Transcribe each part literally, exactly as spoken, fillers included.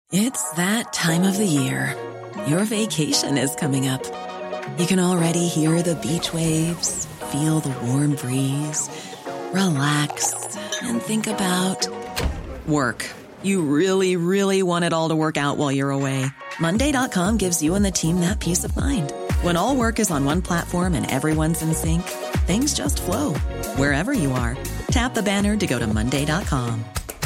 It's that time of the year. Your vacation is coming up. You can already hear the beach waves, feel the warm breeze, relax, and think about work. You really, really want it all to work out while you're away. Monday dot com gives you and the team that peace of mind. When all work is on one platform and everyone's in sync, things just flow. Wherever you are, tap the banner to go to Monday dot com.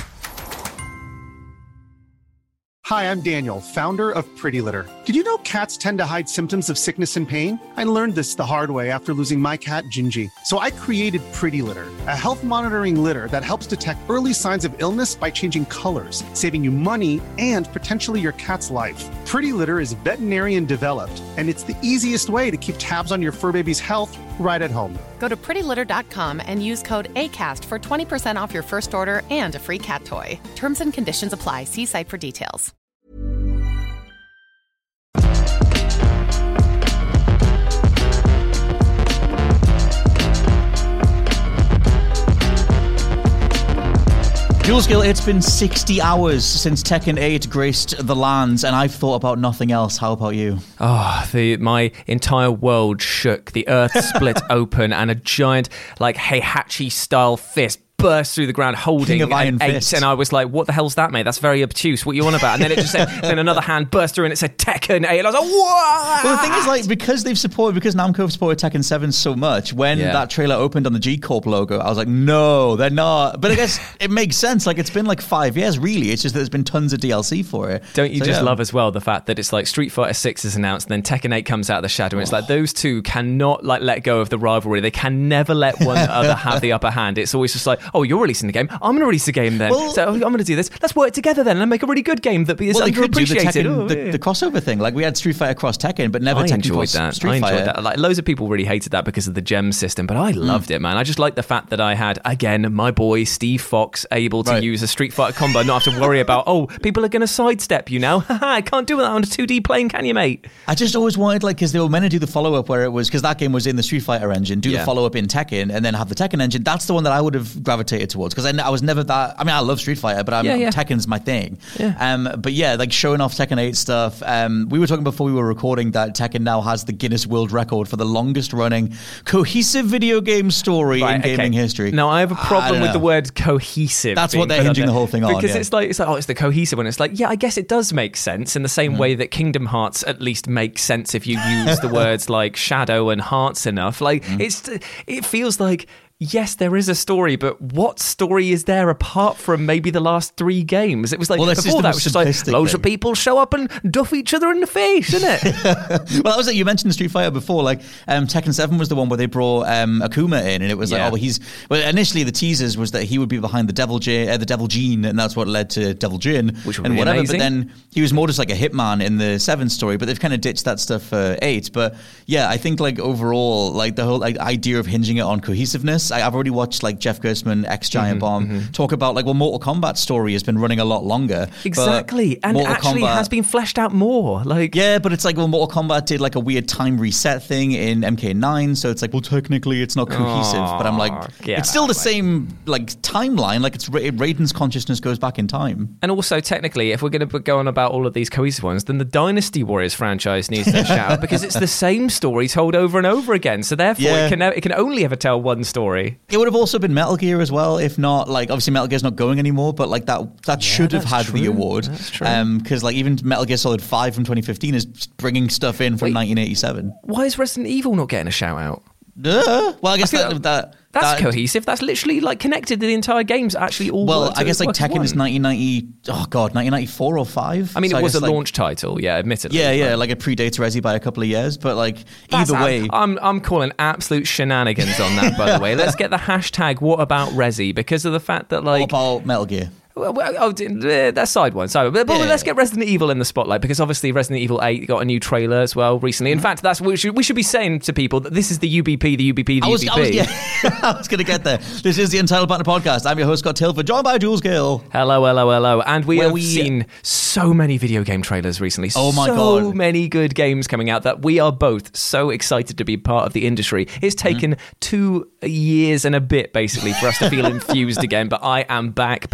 Hi, I'm Daniel, founder of Pretty Litter. Did you know cats tend to hide symptoms of sickness and pain? I learned this the hard way after losing my cat, Gingy. So I created Pretty Litter, a health monitoring litter that helps detect early signs of illness by changing colors, saving you money and potentially your cat's life. Pretty Litter is veterinarian developed, and it's the easiest way to keep tabs on your fur baby's health right at home. Go to pretty litter dot com and use code ACAST for twenty percent off your first order and a free cat toy. Terms and conditions apply. See site for details. Jules Gill, it's been sixty hours since Tekken eight graced the lands, and I've thought about nothing else. How about you? Oh, the my entire world shook. The earth split open, and a giant, like, Heihachi-style fist burst through the ground holding King of Iron an eight, Fist. and I was like, what the hell's that, mate? That's very obtuse. What are you on about? And then it just said, then another hand burst through and it said Tekken eight, and I was like, what? Well, the thing is, like, because they've supported, because Namco have supported Tekken seven so much, when Yeah. that trailer opened on the G-Corp logo, I was like, no, they're not. But I guess it makes sense. Like, it's been like five years, really. It's just that there's been tons of D L C for it. Don't you So, just yeah. love as well the fact that it's like Street Fighter six is announced, and then Tekken eight comes out of the shadow, and it's like those two cannot like let go of the rivalry. They can never let one other have the upper hand. It's always just like, oh, you're releasing the game, I'm going to release the game then. Well- so I'm going to do this. Let's work together then and make a really good game that is Well, they could do the, underappreciated. Tekken, Oh, the, yeah. the crossover thing. Like, we had Street Fighter cross Tekken, but never I Tekken enjoyed cross that. Street I enjoyed Fighter. that. Like, loads of people really hated that because of the gem system, but I loved it, man. I just liked the fact that I had, again, my boy Steve Fox able to Right. use a Street Fighter combo, not have to worry about, oh, people are going to sidestep you now. I can't do that on a two D plane, can you, mate? I just always wanted, like, because they were meant to do the follow-up where it was, because that game was in the Street Fighter engine, do Yeah. the follow-up in Tekken, and then have the Tekken engine. That's the one that I would have gravitated towards, because I, I was never that, I mean, I love Street Fighter, but I'm, Yeah, yeah. Tekken's my thing. Yeah. Um, but yeah, like, showing off Tekken eight stuff. Um, we were talking before we were recording that Tekken now has the Guinness World Record for the longest-running cohesive video game story in okay. gaming history. Now, I have a I problem don't with the know. word cohesive. That's being what they're put on hinging there. the whole thing on, Because yeah. it's like, it's like, oh, it's the cohesive one. It's like, yeah, I guess it does make sense in the same Mm-hmm. way that Kingdom Hearts at least makes sense if you use the words like shadow and hearts enough. Like, Mm-hmm. it's it feels like, yes, there is a story, but what story is there apart from maybe the last three games? It was like, Well, that's just before the that, it was just like, simplistic loads thing. of people show up and duff each other in the face, isn't it? Well, that was it. You mentioned Street Fighter before. Like, um, Tekken seven was the one where they brought um, Akuma in, and it was Yeah. like, oh, well, he's. Well, initially the teasers was that he would be behind the Devil J, uh, the Devil Gene, and that's what led to Devil Jin, Which would and be whatever. amazing. But then he was more just like a hitman in the seven story. But they've kind of ditched that stuff for eight. But yeah, I think like overall, like the whole like idea of hinging it on cohesiveness. I, I've already watched like Jeff Gerstmann, ex Giant Bomb, talk about like, well, Mortal Kombat's story has been running a lot longer. but Exactly. And Mortal actually Kombat- has been fleshed out more. Like, Yeah, but it's like, well, Mortal Kombat did like a weird time reset thing in M K nine, so it's like, well, technically it's not cohesive, but I'm like, Aw, get it's still the out, mate. same like timeline, like it's Ra- Raiden's consciousness goes back in time. And also, technically, if we're going to go on about all of these cohesive ones, then the Dynasty Warriors franchise needs to shout out because it's the same story told over and over again. So therefore, Yeah. it can it can only ever tell one story. It would have also been Metal Gear as well, if not like obviously Metal Gear's not going anymore, but like that that should have that's had the true. award. That's true. Um, because like even Metal Gear Solid five from twenty fifteen is bringing stuff in from Wait. nineteen eighty-seven. Why is Resident Evil not getting a shout out? Duh. Well, I guess I feel that, that That's that, cohesive. That's literally like connected to the entire games. Actually, all Well, work I guess to- like work as Tekken is one. nineteen ninety. Oh god, nineteen ninety-four or five. I mean, So it was guess, a like, launch title, yeah, admittedly. Yeah, yeah, but- like it predates Resi by a couple of years, but like That's either ab- way. I'm I'm calling absolute shenanigans on that. By the way, let's get the hashtag What About Resi because of the fact that like. What about Metal Gear? Well, well, oh, d- uh, that's side one. So, but, but Yeah. let's get Resident Evil in the spotlight because obviously Resident Evil eight got a new trailer as well recently. In fact, that's we should we should be saying to people that this is the U B P, the U B P, the I was, U B I was, P. yeah, I was going to get there. This is the Entitled Partner Podcast. I'm your host, Scott Tilford, joined by Jules Gill. Hello, hello, hello, and we Where have we- seen so many video game trailers recently. Oh my so God. So many good games coming out that we are both so excited to be part of the industry. It's taken two years and a bit basically for us to feel infused again, but I am back, baby.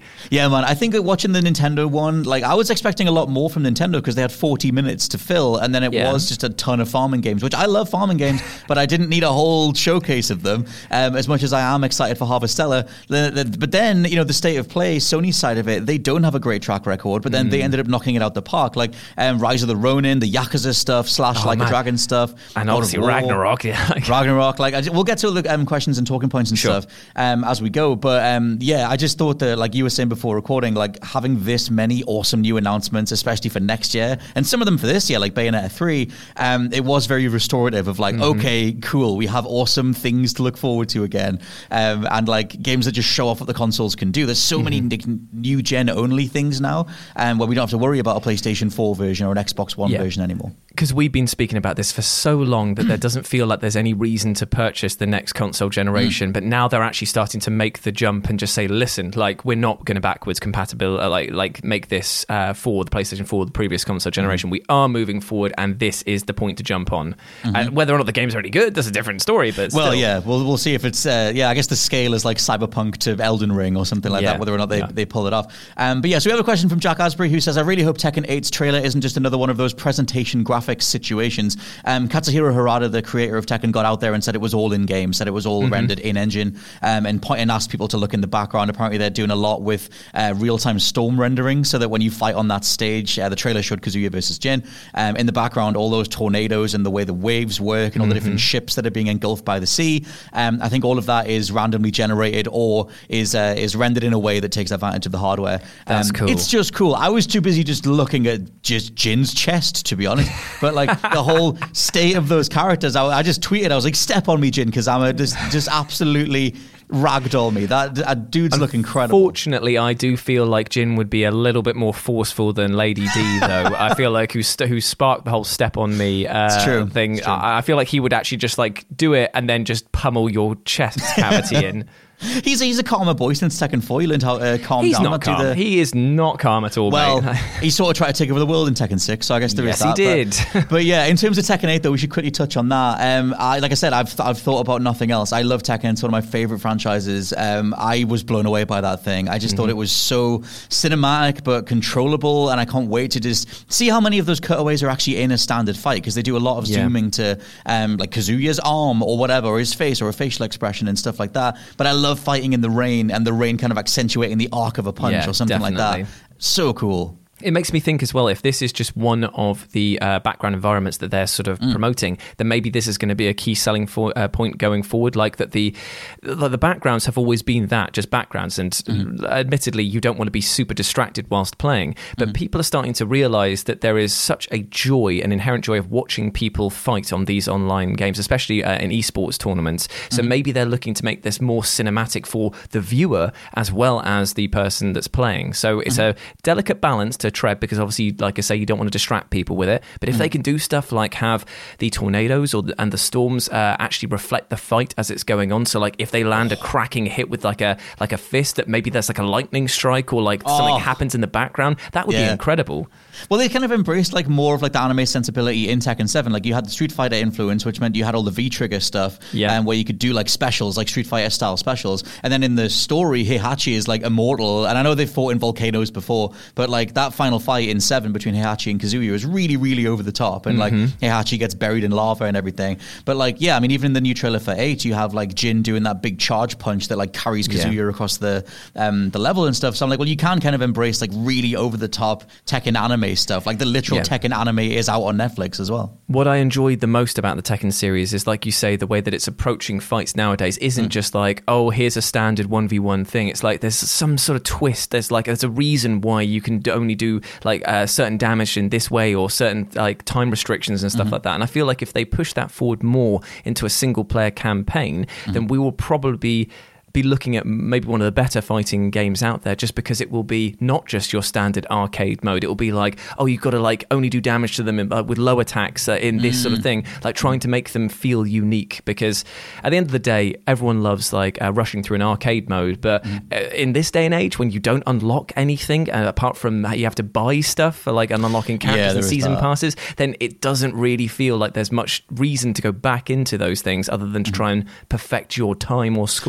Yeah, man. I think watching the Nintendo one, like I was expecting a lot more from Nintendo because they had forty minutes to fill, and then it yeah. was just a ton of farming games, which I love farming games, but I didn't need a whole showcase of them. Um, as much as I am excited for Harvestella, the, the, but then you know the state of play, Sony's side of it, they don't have a great track record, but then mm. they ended up knocking it out the park, like um, Rise of the Ronin, the Yakuza stuff, slash oh, like man. a Dragon stuff, and obviously Ragnarok. Yeah, Ragnarok. Like I, we'll get to all the um, questions and talking points and sure. stuff um, as we go, but um, yeah, I just thought that, like you were saying before recording, like having this many awesome new announcements, especially for next year, and some of them for this year, like Bayonetta three, um, it was very restorative of like, mm-hmm. okay, cool, we have awesome things to look forward to again, um, and like games that just show off what the consoles can do. There's so mm-hmm. many n- new gen only things now, um, where we don't have to worry about a PlayStation four version or an Xbox One yeah. version anymore. Because we've been speaking about this for so long that there doesn't feel like there's any reason to purchase the next console generation, mm. but now they're actually starting to make the jump and just say, listen, like we're not going to backwards compatible, uh, like like make this uh, for the PlayStation four, the previous console generation. Mm. We are moving forward, and this is the point to jump on. Mm-hmm. And whether or not the game's already good, that's a different story. But well, still. yeah, we'll we'll see if it's uh, yeah. I guess the scale is like Cyberpunk to Elden Ring or something like yeah. that. Whether or not they, yeah. they pull it off. Um, but yeah, so we have a question from Jack Asbury who says, "I really hope Tekken eight's trailer isn't just another one of those presentation graphics situations." Um, Katsuhiro Harada, the creator of Tekken, got out there and said it was all in game, said it was all mm-hmm. rendered in engine, um, and point and asked people to look in the background. Apparently, they're doing a lot with uh, real-time storm rendering, so that when you fight on that stage, uh, the trailer showed Kazuya versus Jin. Um, in the background, all those tornadoes and the way the waves work and all mm-hmm. the different ships that are being engulfed by the sea. Um, I think all of that is randomly generated or is uh, is rendered in a way that takes advantage of the hardware. That's um, cool. It's just cool. I was too busy just looking at just Jin's chest, to be honest. But like the whole state of those characters, I, I just tweeted, I was like, "Step on me, Jin Kazama." Just, just absolutely ragdoll me. That, that dude's look incredible. Fortunately, I do feel like Jin would be a little bit more forceful than Lady D, though. I feel like who st- who sparked the whole "step on me" uh, it's true. thing. It's true. I-, I feel like he would actually just like do it and then just pummel your chest cavity in. He's he's a calmer boy since Tekken four. He learned how to uh, calm he's down. Not calm. The... He is not calm at all, well, mate. He sort of tried to take over the world in Tekken six, so I guess there yes, is that. Yes, he did. But, but yeah, in terms of Tekken eight, though, we should quickly touch on that. Um, I, like I said, I've th- I've thought about nothing else. I love Tekken. It's one of my favorite franchises. Um, I was blown away by that thing. I just mm-hmm. thought it was so cinematic but controllable, and I can't wait to just see how many of those cutaways are actually in a standard fight, because they do a lot of yeah. zooming to um, like Kazuya's arm or whatever, or his face or a facial expression and stuff like that. But I love fighting in the rain, and the rain kind of accentuating the arc of a punch yeah, or something definitely. like that. So cool. It makes me think as well, if this is just one of the uh, background environments that they're sort of mm. promoting, then maybe this is going to be a key selling for, uh, point going forward. Like that the the backgrounds have always been that, just backgrounds. And mm. admittedly, you don't want to be super distracted whilst playing. But mm. people are starting to realise that there is such a joy, an inherent joy of watching people fight on these online games, especially uh, in esports tournaments. So mm. maybe they're looking to make this more cinematic for the viewer as well as the person that's playing. So it's mm. a delicate balance to tread, because obviously, like I say, you don't want to distract people with it. But if mm. they can do stuff like have the tornadoes or the, and the storms uh, actually reflect the fight as it's going on, so like if they land a cracking hit with like a like a fist, that maybe there's like a lightning strike or like oh. something happens in the background, that would yeah. be incredible. Well, they kind of embraced like more of like the anime sensibility in Tekken seven. Like you had the Street Fighter influence, which meant you had all the V-trigger stuff, yeah. um, where you could do like specials, like Street Fighter style specials. And then in the story, Heihachi is like immortal. And I know they've fought in volcanoes before, but like that final fight in seven between Heihachi and Kazuya is really, really over the top. And mm-hmm. like Heihachi gets buried in lava and everything. But like, yeah, I mean, even in the new trailer for eight, you have like Jin doing that big charge punch that like carries Kazuya yeah. across the um, the level and stuff. So I'm like, well, you can kind of embrace like really over the top Tekken anime stuff, like the literal yeah. Tekken anime is out on Netflix as well. What I enjoyed the most about the Tekken series is, like you say, the way that it's approaching fights nowadays isn't mm. just like, oh, here's a standard one v one thing. It's like there's some sort of twist. There's like there's a reason why you can only do like uh, certain damage in this way, or certain like time restrictions and stuff mm-hmm. like that. And I feel like if they push that forward more into a single player campaign, mm-hmm. then we will probably be be looking at maybe one of the better fighting games out there, just because it will be not just your standard arcade mode. It will be like, oh, you've got to like only do damage to them in, uh, with low attacks uh, in this mm. sort of thing, like trying to make them feel unique, because at the end of the day, everyone loves like uh, rushing through an arcade mode, but mm. uh, in this day and age, when you don't unlock anything uh, apart from you have to buy stuff for like unlocking characters yeah, and season that. passes, then it doesn't really feel like there's much reason to go back into those things other than to mm. try and perfect your time or score.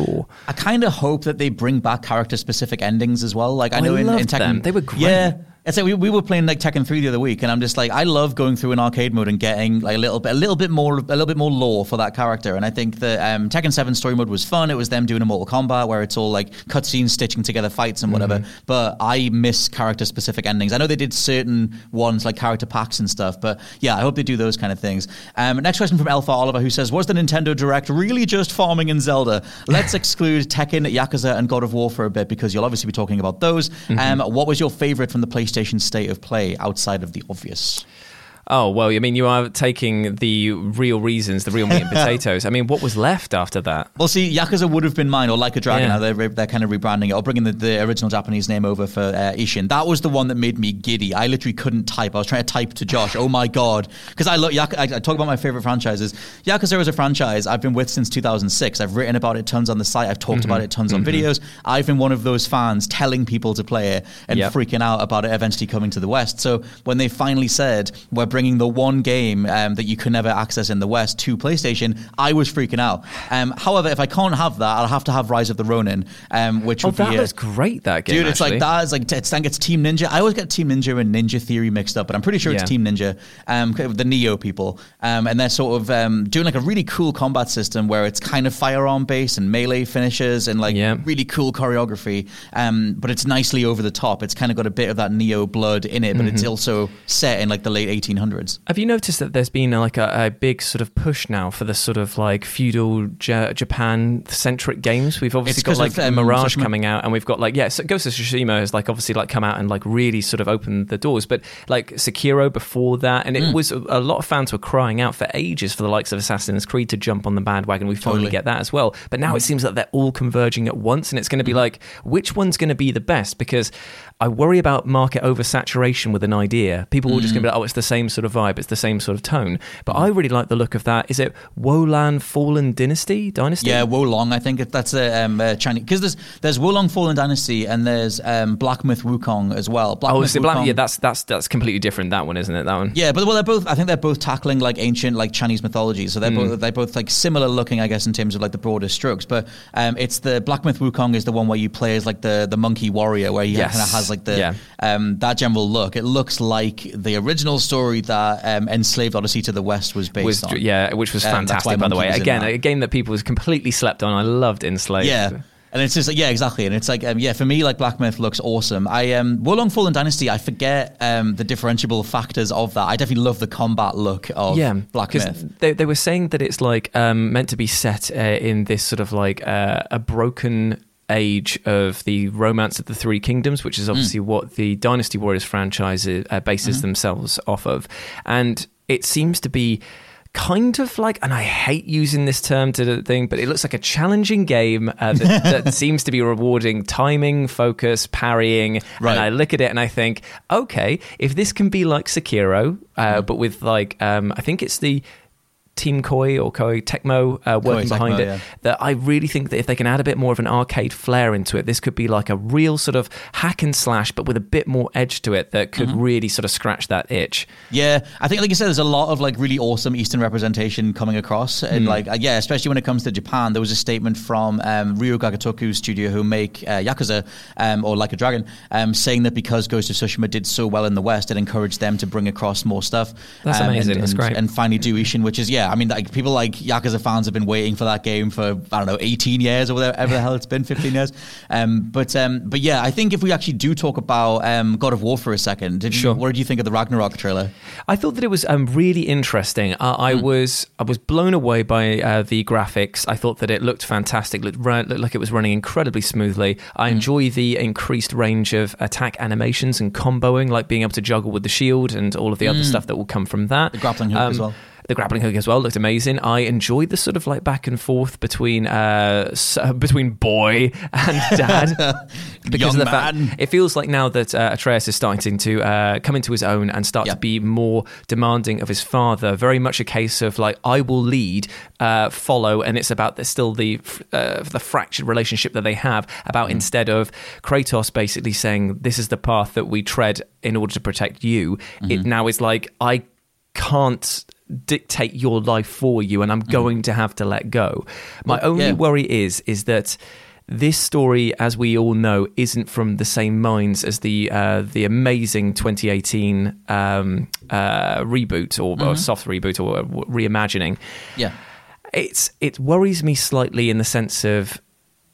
I kind of hope that they bring back character-specific endings as well. Like I oh, know I in, in loved Tekken, them. They were great. Yeah. It's like we, we were playing like Tekken three the other week, and I'm just like, I love going through an arcade mode and getting like a little bit, a little bit more, a little bit more lore for that character. And I think that um, Tekken seven story mode was fun. It was them doing a Mortal Kombat where it's all like cutscenes stitching together fights and whatever. Mm-hmm. But I miss character specific endings. I know they did certain ones like character packs and stuff, but yeah, I hope they do those kind of things. Um, next question from Alpha Oliver, who says, "Was the Nintendo Direct really just farming in Zelda? Let's exclude Tekken, Yakuza, and God of War for a bit because you'll obviously be talking about those. Mm-hmm. Um, what was your favorite from the PlayStation State of Play?" Play outside of the obvious? Oh, well, I mean, you are taking the real reasons, the real meat and potatoes. I mean, what was left after that? Well, see, Yakuza would have been mine, or Like a Dragon. Yeah. Now they're, they're kind of rebranding it, or bringing the, the original Japanese name over for uh, Ishin. That was the one that made me giddy. I literally couldn't type. I was trying to type to Josh, oh my God. Because I look, Yak- I, I talk about my favorite franchises. Yakuza is a franchise I've been with since two thousand six. I've written about it tons on the site. I've talked mm-hmm. about it tons mm-hmm. on videos. I've been one of those fans telling people to play it and yep. freaking out about it eventually coming to the West. So when they finally said, we're bringing the one game Game, um, that you can never access in the West to PlayStation, I was freaking out. Um, however, if I can't have that, I'll have to have Rise of the Ronin, um, which oh, would that be was great. That game, dude. It's actually. like that is like it's, I think it's Team Ninja. I always get Team Ninja and Ninja Theory mixed up, but I'm pretty sure yeah. it's Team Ninja, um, the Neo people, um, and they're sort of um, doing like a really cool combat system where it's kind of firearm based and melee finishes and like yeah. really cool choreography, um, but it's nicely over the top. It's kind of got a bit of that Neo blood in it, but mm-hmm. it's also set in like the late eighteen hundreds. Have you noticed that there's been like a, a big sort of push now for the sort of like feudal J- Japan centric games? We've obviously got like of, um, Mirage Tsushima. coming out, and we've got like yeah, so Ghost of Tsushima has like obviously like come out and like really sort of opened the doors. But like Sekiro before that, and it mm. was a, a lot of fans were crying out for ages for the likes of Assassin's Creed to jump on the bandwagon. We finally totally. get that as well. But now mm. it seems like they're all converging at once, and it's going to be mm. like which one's going to be the best? Because I worry about market oversaturation with an idea. People mm. are just going to be like, oh, it's the same sort of vibe, it's the same sort of tone. But I really like the look of that. Is it Wolan Fallen Dynasty? Dynasty? Yeah, Wolong. I think that's a um, uh, Chinese because there's there's Wolong Fallen Dynasty and there's um, Black Myth Wukong as well. Black oh, Myth Black, Wukong, yeah, that's that's that's completely different. That one, isn't it? That one. Yeah, but well, they're both. I think they're both tackling like ancient like Chinese mythology. So they're mm. both they're both like similar looking, I guess, in terms of like the broader strokes. But um, it's the Black Myth Wukong is the one where you play as like the the monkey warrior, where he yes. kind of has like the yeah. um, that general look. It looks like the original story that um, Enslaved Odyssey to the West was based was, on. Yeah, which was fantastic, um, by the way. Again, a game that people was completely slept on. I loved Enslaved. Yeah. And it's just like, yeah, exactly. And it's like, um, yeah, for me, like Black Myth looks awesome. I, um, Wolong Fallen Dynasty, I forget um, the differentiable factors of that. I definitely love the combat look of yeah, Black Myth. They, they were saying that it's like um, meant to be set uh, in this sort of like uh, a broken age of the Romance of the Three Kingdoms, which is obviously mm. what the Dynasty Warriors franchise uh, bases mm-hmm. themselves off of. And it seems to be kind of like, and I hate using this term to the thing, but it looks like a challenging game uh, that, that seems to be rewarding timing, focus, parrying. Right. And I look at it and I think, okay, if this can be like Sekiro, uh, mm. but with like, um, I think it's the Team Koei or Koei Tecmo uh, working Koei behind Tecmo, it, yeah. that I really think that if they can add a bit more of an arcade flair into it, this could be like a real sort of hack and slash, but with a bit more edge to it that could mm-hmm. really sort of scratch that itch. Yeah, I think, like you said, there's a lot of like really awesome Eastern representation coming across, and mm. like uh, yeah, especially when it comes to Japan. There was a statement from um, Ryo Gagatoku's studio, who make uh, Yakuza um, or Like a Dragon, um, saying that because Ghost of Tsushima did so well in the West, it encouraged them to bring across more stuff. That's um, amazing. And, That's and, great. And finally do Ishin, which is yeah. I mean, like people like Yakuza fans have been waiting for that game for I don't know eighteen years or whatever the hell it's been, fifteen years. Um, but um, but yeah, I think if we actually do talk about um, God of War for a second, did you, sure. what did you think of the Ragnarok trailer? I thought that it was um, really interesting. Uh, I mm. was I was blown away by uh, the graphics. I thought that it looked fantastic. Looked, looked like it was running incredibly smoothly. I mm. enjoy the increased range of attack animations and comboing, like being able to juggle with the shield and all of the mm. other stuff that will come from that. The grappling hook um, as well. The grappling hook as well looked amazing. I enjoyed the sort of like back and forth between uh, between boy and dad because Young of the man. fact it feels like now that uh, Atreus is starting to uh, come into his own and start yeah. to be more demanding of his father. Very much a case of like I will lead, uh, follow, and it's about the, still the uh, the fractured relationship that they have. About mm. instead of Kratos basically saying this is the path that we tread in order to protect you, mm-hmm. it now is like I can't dictate your life for you and I'm going mm. to have to let go. My well, only yeah. worry is is that this story, as we all know, isn't from the same minds as the uh, the amazing twenty eighteen um, uh, reboot or, mm-hmm. or soft reboot or reimagining. Yeah, it's it worries me slightly in the sense of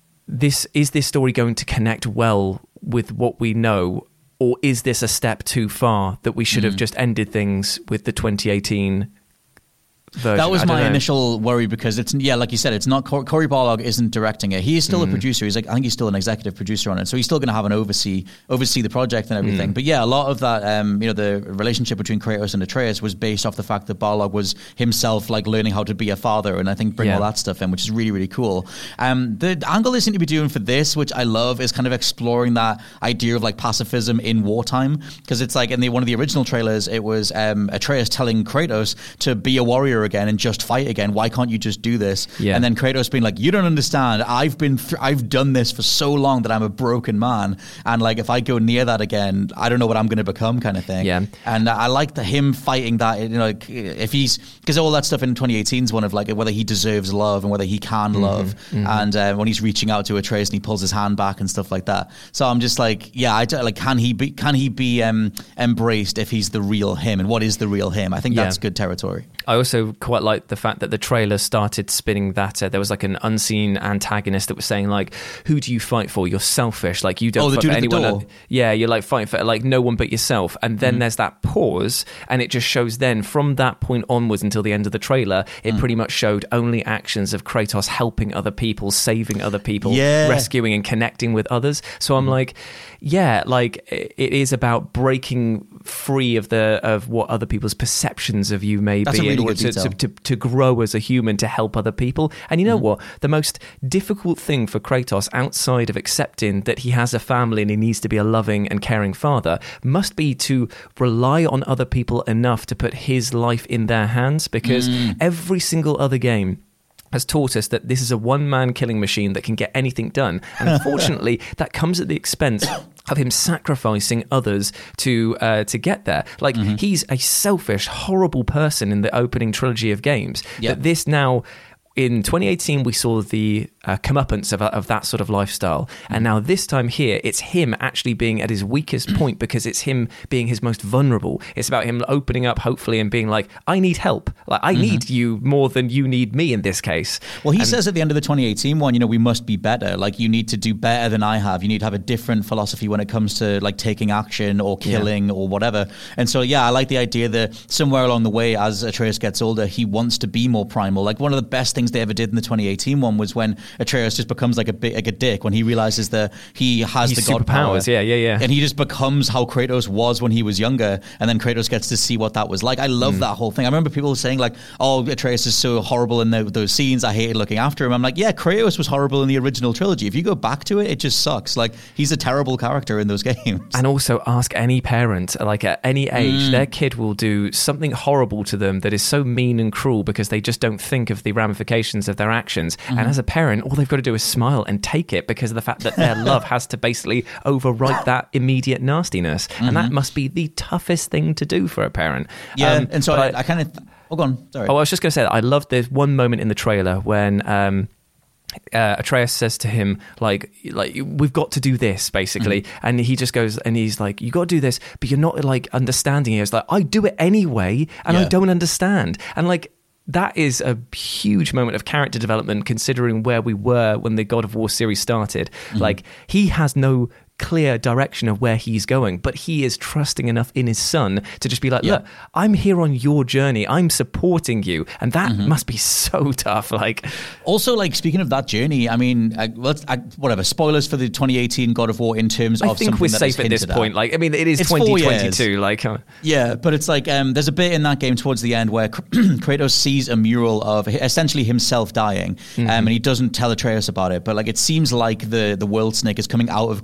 this: is this story going to connect well with what we know, or is this a step too far that we should mm. have just ended things with the twenty eighteen? Version. That was my know. initial worry because it's, yeah, like you said, it's not, Cory Barlog isn't directing it. He is still mm. a producer. He's like, I think he's still an executive producer on it. So he's still going to have an oversee, oversee the project and everything. Mm. But yeah, a lot of that, um, you know, the relationship between Kratos and Atreus was based off the fact that Barlog was himself like learning how to be a father, and I think bring yeah. all that stuff in, which is really, really cool. Um, the angle they seem to be doing for this, which I love, is kind of exploring that idea of like pacifism in wartime. Because it's like in the one of the original trailers, it was um, Atreus telling Kratos to be a warrior again and just fight again. Why can't you just do this? Yeah. And then Kratos being like, you don't understand. I've been, th- I've done this for so long that I'm a broken man. And like, if I go near that again, I don't know what I'm going to become, kind of thing. Yeah. And I like the him fighting that. You know, like if he's, because all that stuff in twenty eighteen is one of like whether he deserves love and whether he can mm-hmm. love. Mm-hmm. And uh, when he's reaching out to Atreus and he pulls his hand back and stuff like that. So I'm just like, yeah, I don't, like, can he be, can he be um, embraced if he's the real him? And what is the real him? I think yeah. that's good territory. I also quite like the fact that the trailer started spinning that uh, there was like an unseen antagonist that was saying like, who do you fight for? You're selfish. Like you don't oh, fight the for dude anyone. At the door. Yeah, you're like fighting for like no one but yourself. And then mm. there's that pause, and it just shows then from that point onwards until the end of the trailer, it mm. pretty much showed only actions of Kratos helping other people, saving other people, yeah. rescuing and connecting with others. So I'm mm. like, yeah, like it is about breaking free of the of what other people's perceptions of you may That's be a really in order good to, to, to, to grow as a human, to help other people. And you know mm. what? The most difficult thing for Kratos, outside of accepting that he has a family and he needs to be a loving and caring father, must be to rely on other people enough to put his life in their hands, because mm. every single other game has taught us that this is a one-man killing machine that can get anything done. And unfortunately, that comes at the expense of him sacrificing others to uh, to get there. Like, mm-hmm. he's a selfish, horrible person in the opening trilogy of games. Yep. But this now... In twenty eighteen, we saw the uh, comeuppance of, of that sort of lifestyle. And now this time here, it's him actually being at his weakest point, because it's him being his most vulnerable. It's about him opening up, hopefully, and being like, I need help. Like, I mm-hmm. need you more than you need me in this case. Well, he and, says at the end of the twenty eighteen one, you know, we must be better. Like, you need to do better than I have. You need to have a different philosophy when it comes to, like, taking action or killing yeah. or whatever. And so, yeah, I like the idea that somewhere along the way, as Atreus gets older, he wants to be more primal. Like, one of the best things they ever did in the twenty eighteen one was when Atreus just becomes like a bit like a dick, when he realizes that he has He's the god power. Yeah, yeah, yeah. And he just becomes how Kratos was when he was younger, and then Kratos gets to see what that was like. I love mm. that whole thing. I remember people saying like, oh, Atreus is so horrible in the, those scenes. I hated looking after him. I'm like, yeah, Kratos was horrible in the original trilogy. If you go back to it, it just sucks. Like, he's a terrible character in those games. And also ask any parent, like at any age, mm. their kid will do something horrible to them that is so mean and cruel because they just don't think of the ramifications of their actions. Mm-hmm. And as a parent, all they've got to do is smile and take it, because of the fact that their love has to basically overwrite that immediate nastiness. Mm-hmm. And that must be the toughest thing to do for a parent. Yeah, um, and so I, I, I kind of... Th- oh, go on. Sorry. Oh, I was just going to say that I loved this one moment in the trailer when... Um, Uh, Atreus says to him, like, like we've got to do this, basically. Mm. And he just goes, and he's like, you got to do this, but you're not, like, understanding it. It's like, I do it anyway, and yeah. I don't understand. And, like, that is a huge moment of character development, considering where we were when the God of War series started. Mm-hmm. Like, he has no clear direction of where he's going, but he is trusting enough in his son to just be like, look, yeah. I'm here on your journey, I'm supporting you, and that mm-hmm. must be so tough. Like, also, like, speaking of that journey, I mean, uh, let's, uh, whatever, spoilers for the twenty eighteen God of War in terms I of think something we're that safe at this point. At. Like, I mean, it is it's twenty twenty-two. Like, uh, yeah, but it's like um, there's a bit in that game towards the end where Kratos sees a mural of essentially himself dying, mm-hmm. um, and he doesn't tell Atreus about it, but like, it seems like the the world snake is coming out of Kratos'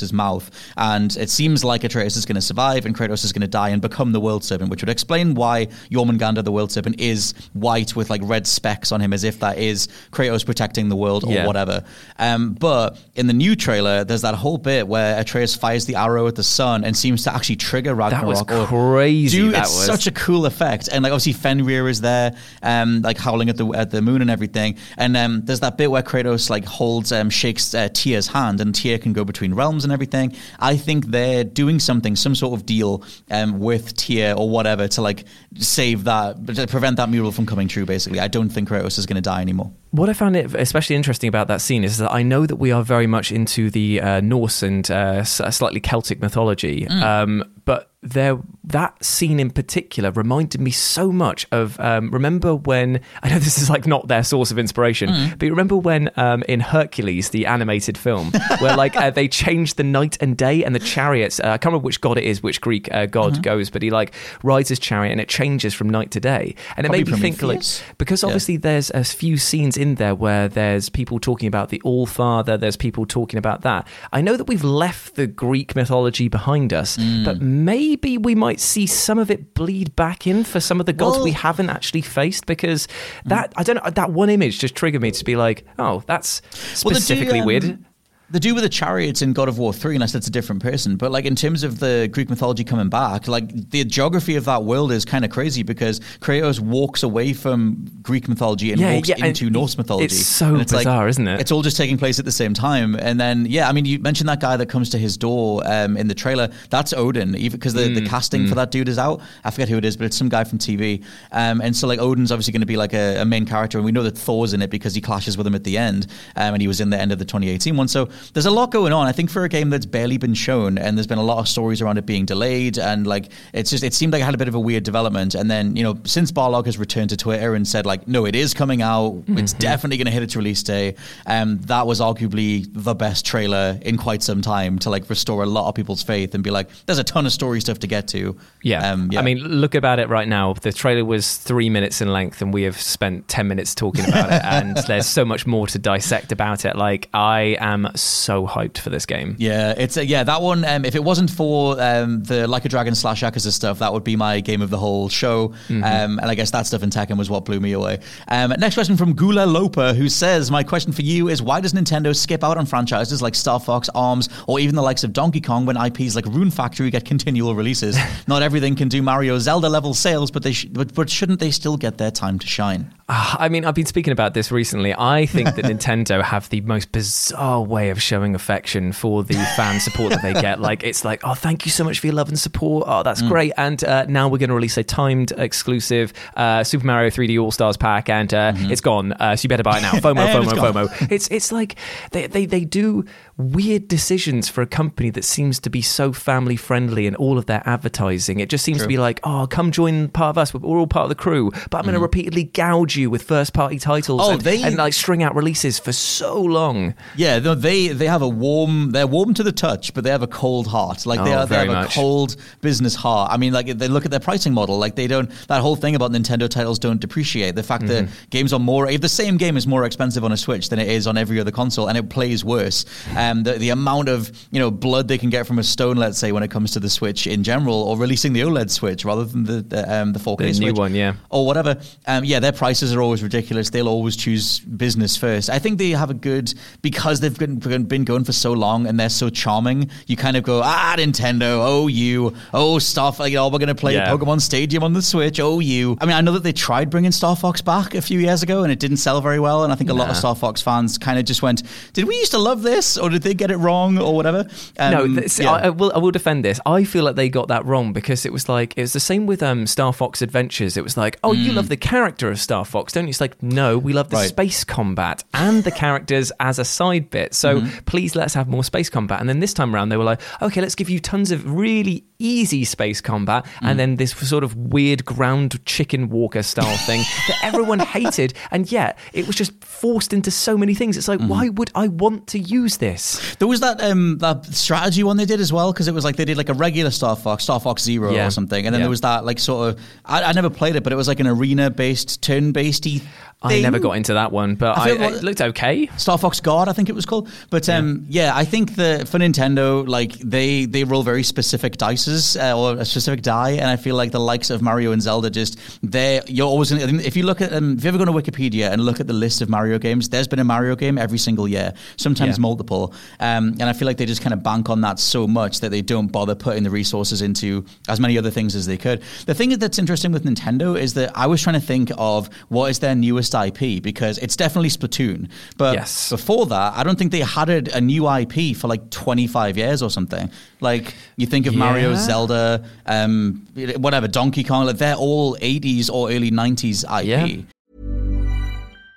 Kratos' mouth. And it seems like Atreus is going to survive and Kratos is going to die and become the World Serpent, which would explain why Jormungandr, the World Serpent, is white with like red specks on him, as if that is Kratos protecting the world or yeah. whatever. Um, but in the new trailer, there's that whole bit where Atreus fires the arrow at the sun and seems to actually trigger Ragnarok. That was crazy. Dude, that it's was. such a cool effect. And like obviously Fenrir is there, um, like howling at the at the moon and everything. And um, there's that bit where Kratos like holds, um, shakes uh, Tyr's hand, and Tyr can go between realms and everything. I think they're doing something, some sort of deal um, with Tyr or whatever to like save that, to prevent that mural from coming true. Basically, I don't think Kratos is going to die anymore. What I found it especially interesting about that scene is that I know that we are very much into the uh, Norse and uh, slightly Celtic mythology, mm. um, but there that scene in particular reminded me so much of um, remember when, I know this is like not their source of inspiration, mm. but you remember when um, in Hercules, the animated film, where like uh, they changed the night and day and the chariots, uh, I can't remember which god it is, which Greek uh, god mm-hmm. goes, but he like rides his chariot and it changes from night to day, and Probably it made me think like, because obviously yeah. there's a few scenes in there where there's people talking about the All-Father, there's people talking about that. I know that we've left the Greek mythology behind us, mm. but maybe we might see some of it bleed back in for some of the gods well, we haven't actually faced, because that, I don't know, that one image just triggered me to be like, oh, that's specifically well, do, um, weird. The dude with the chariots in God of War three, unless it's a different person. But like in terms of the Greek mythology coming back, like the geography of that world is kind of crazy, because Kratos walks away from Greek mythology and yeah, walks yeah, into and Norse mythology. It's so it's bizarre, like, isn't it? It's all just taking place at the same time. And then, yeah, I mean, you mentioned that guy that comes to his door um, in the trailer. That's Odin, even because the, mm, the casting mm. for that dude is out. I forget who it is, but it's some guy from T V. Um, and so like Odin's obviously going to be like a, a main character, and we know that Thor's in it because he clashes with him at the end, um, and he was in the end of the twenty eighteen one. So there's a lot going on. I think for a game that's barely been shown, and there's been a lot of stories around it being delayed, and like it's just it seemed like it had a bit of a weird development. And then, you know, since Barlog has returned to Twitter and said like, no, it is coming out, mm-hmm. it's definitely going to hit its release day, um, that was arguably the best trailer in quite some time to like restore a lot of people's faith and be like, there's a ton of story stuff to get to. Yeah, um, yeah. I mean, look about it right now. The trailer was three minutes in length, and we have spent ten minutes talking about it, and there's so much more to dissect about it. Like, I am so hyped for this game. Yeah, it's uh, yeah that one. Um, if it wasn't for um, the Like a Dragon slash Yakuza stuff, that would be my game of the whole show. Mm-hmm. Um, and I guess that stuff in Tekken was what blew me away. Um, next question from Gula Lopa, who says, "My question for you is, why does Nintendo skip out on franchises like Star Fox, ARMS, or even the likes of Donkey Kong when I Ps like Rune Factory get continual releases? Not everything can do Mario Zelda level sales, but they sh- but, but shouldn't they still get their time to shine?" Uh, I mean, I've been speaking about this recently. I think that Nintendo have the most bizarre way of showing affection for the fan support that they get. Like, it's like, oh, thank you so much for your love and support. Oh, that's mm. great. And uh, now we're going to release a timed exclusive uh, Super Mario three D All-Stars pack, and uh, mm-hmm. it's gone. Uh, so you better buy it now. FOMO, FOMO, FOMO. It's it's like they, they, they do weird decisions for a company that seems to be so family friendly in all of their advertising. It just seems True. to be like, oh, come join part of us. We're all part of the crew. But I'm going to mm. repeatedly gouge you with first party titles oh, and, they, and like string out releases for so long. Yeah, they they have a warm, they're warm to the touch, but they have a cold heart. Like they, oh, are, they have much. a cold business heart. I mean, like they look at their pricing model. Like they don't, that whole thing about Nintendo titles don't depreciate. The fact mm-hmm. that games are more, if the same game is more expensive on a Switch than it is on every other console, and it plays worse. Um, the, the amount of, you know, blood they can get from a stone, let's say, when it comes to the Switch in general, or releasing the OLED Switch rather than the the, um, the four K the Switch. new one, yeah. Or whatever. Um, yeah, their prices are always ridiculous. They'll always choose business first. I think they have a good, because they've been, been going for so long and they're so charming, you kind of go, ah, Nintendo, oh, you, oh, stuff, like, oh, we're going to play yeah. Pokemon Stadium on the Switch, oh, you. I mean, I know that they tried bringing Star Fox back a few years ago and it didn't sell very well, and I think a nah. lot of Star Fox fans kind of just went, did we used to love this, or did they get it wrong, or whatever? Um, no, this, yeah. I, I, will, I will defend this. I feel like they got that wrong, because it was like, it was the same with um, Star Fox Adventures. It was like, oh, mm. you love the character of Star Fox, don't you? It's like, no, we love the right. space combat and the characters as a side bit. So mm-hmm. please let's have more space combat. And then this time around, they were like, okay, let's give you tons of really easy space combat, mm. and then this sort of weird ground chicken walker style thing that everyone hated, and yet it was just forced into so many things. It's like, mm. why would I want to use this? There was that um, that strategy one they did as well, because it was like they did like a regular Star Fox, Star Fox Zero yeah. or something, and then yeah. there was that like sort of, I, I never played it, but it was like an arena-based, turn-based I never got into that one, but I I, like it looked okay. Star Fox God, I think it was called. But um, yeah. yeah, I think that for Nintendo, like they they roll very specific dices uh, or a specific die, and I feel like the likes of Mario and Zelda just they you're always gonna, if you look at um, if you ever go to Wikipedia and look at the list of Mario games, there's been a Mario game every single year, sometimes yeah. multiple, um, and I feel like they just kind of bank on that so much that they don't bother putting the resources into as many other things as they could. The thing that's interesting with Nintendo is that I was trying to think of what is their newest I P, because it's definitely Splatoon, but yes. before that I don't think they had a, a new I P for like twenty-five years or something. Like you think of yeah. Mario, Zelda, um, whatever, Donkey Kong, like they're all eighties or early nineties I P. Yeah.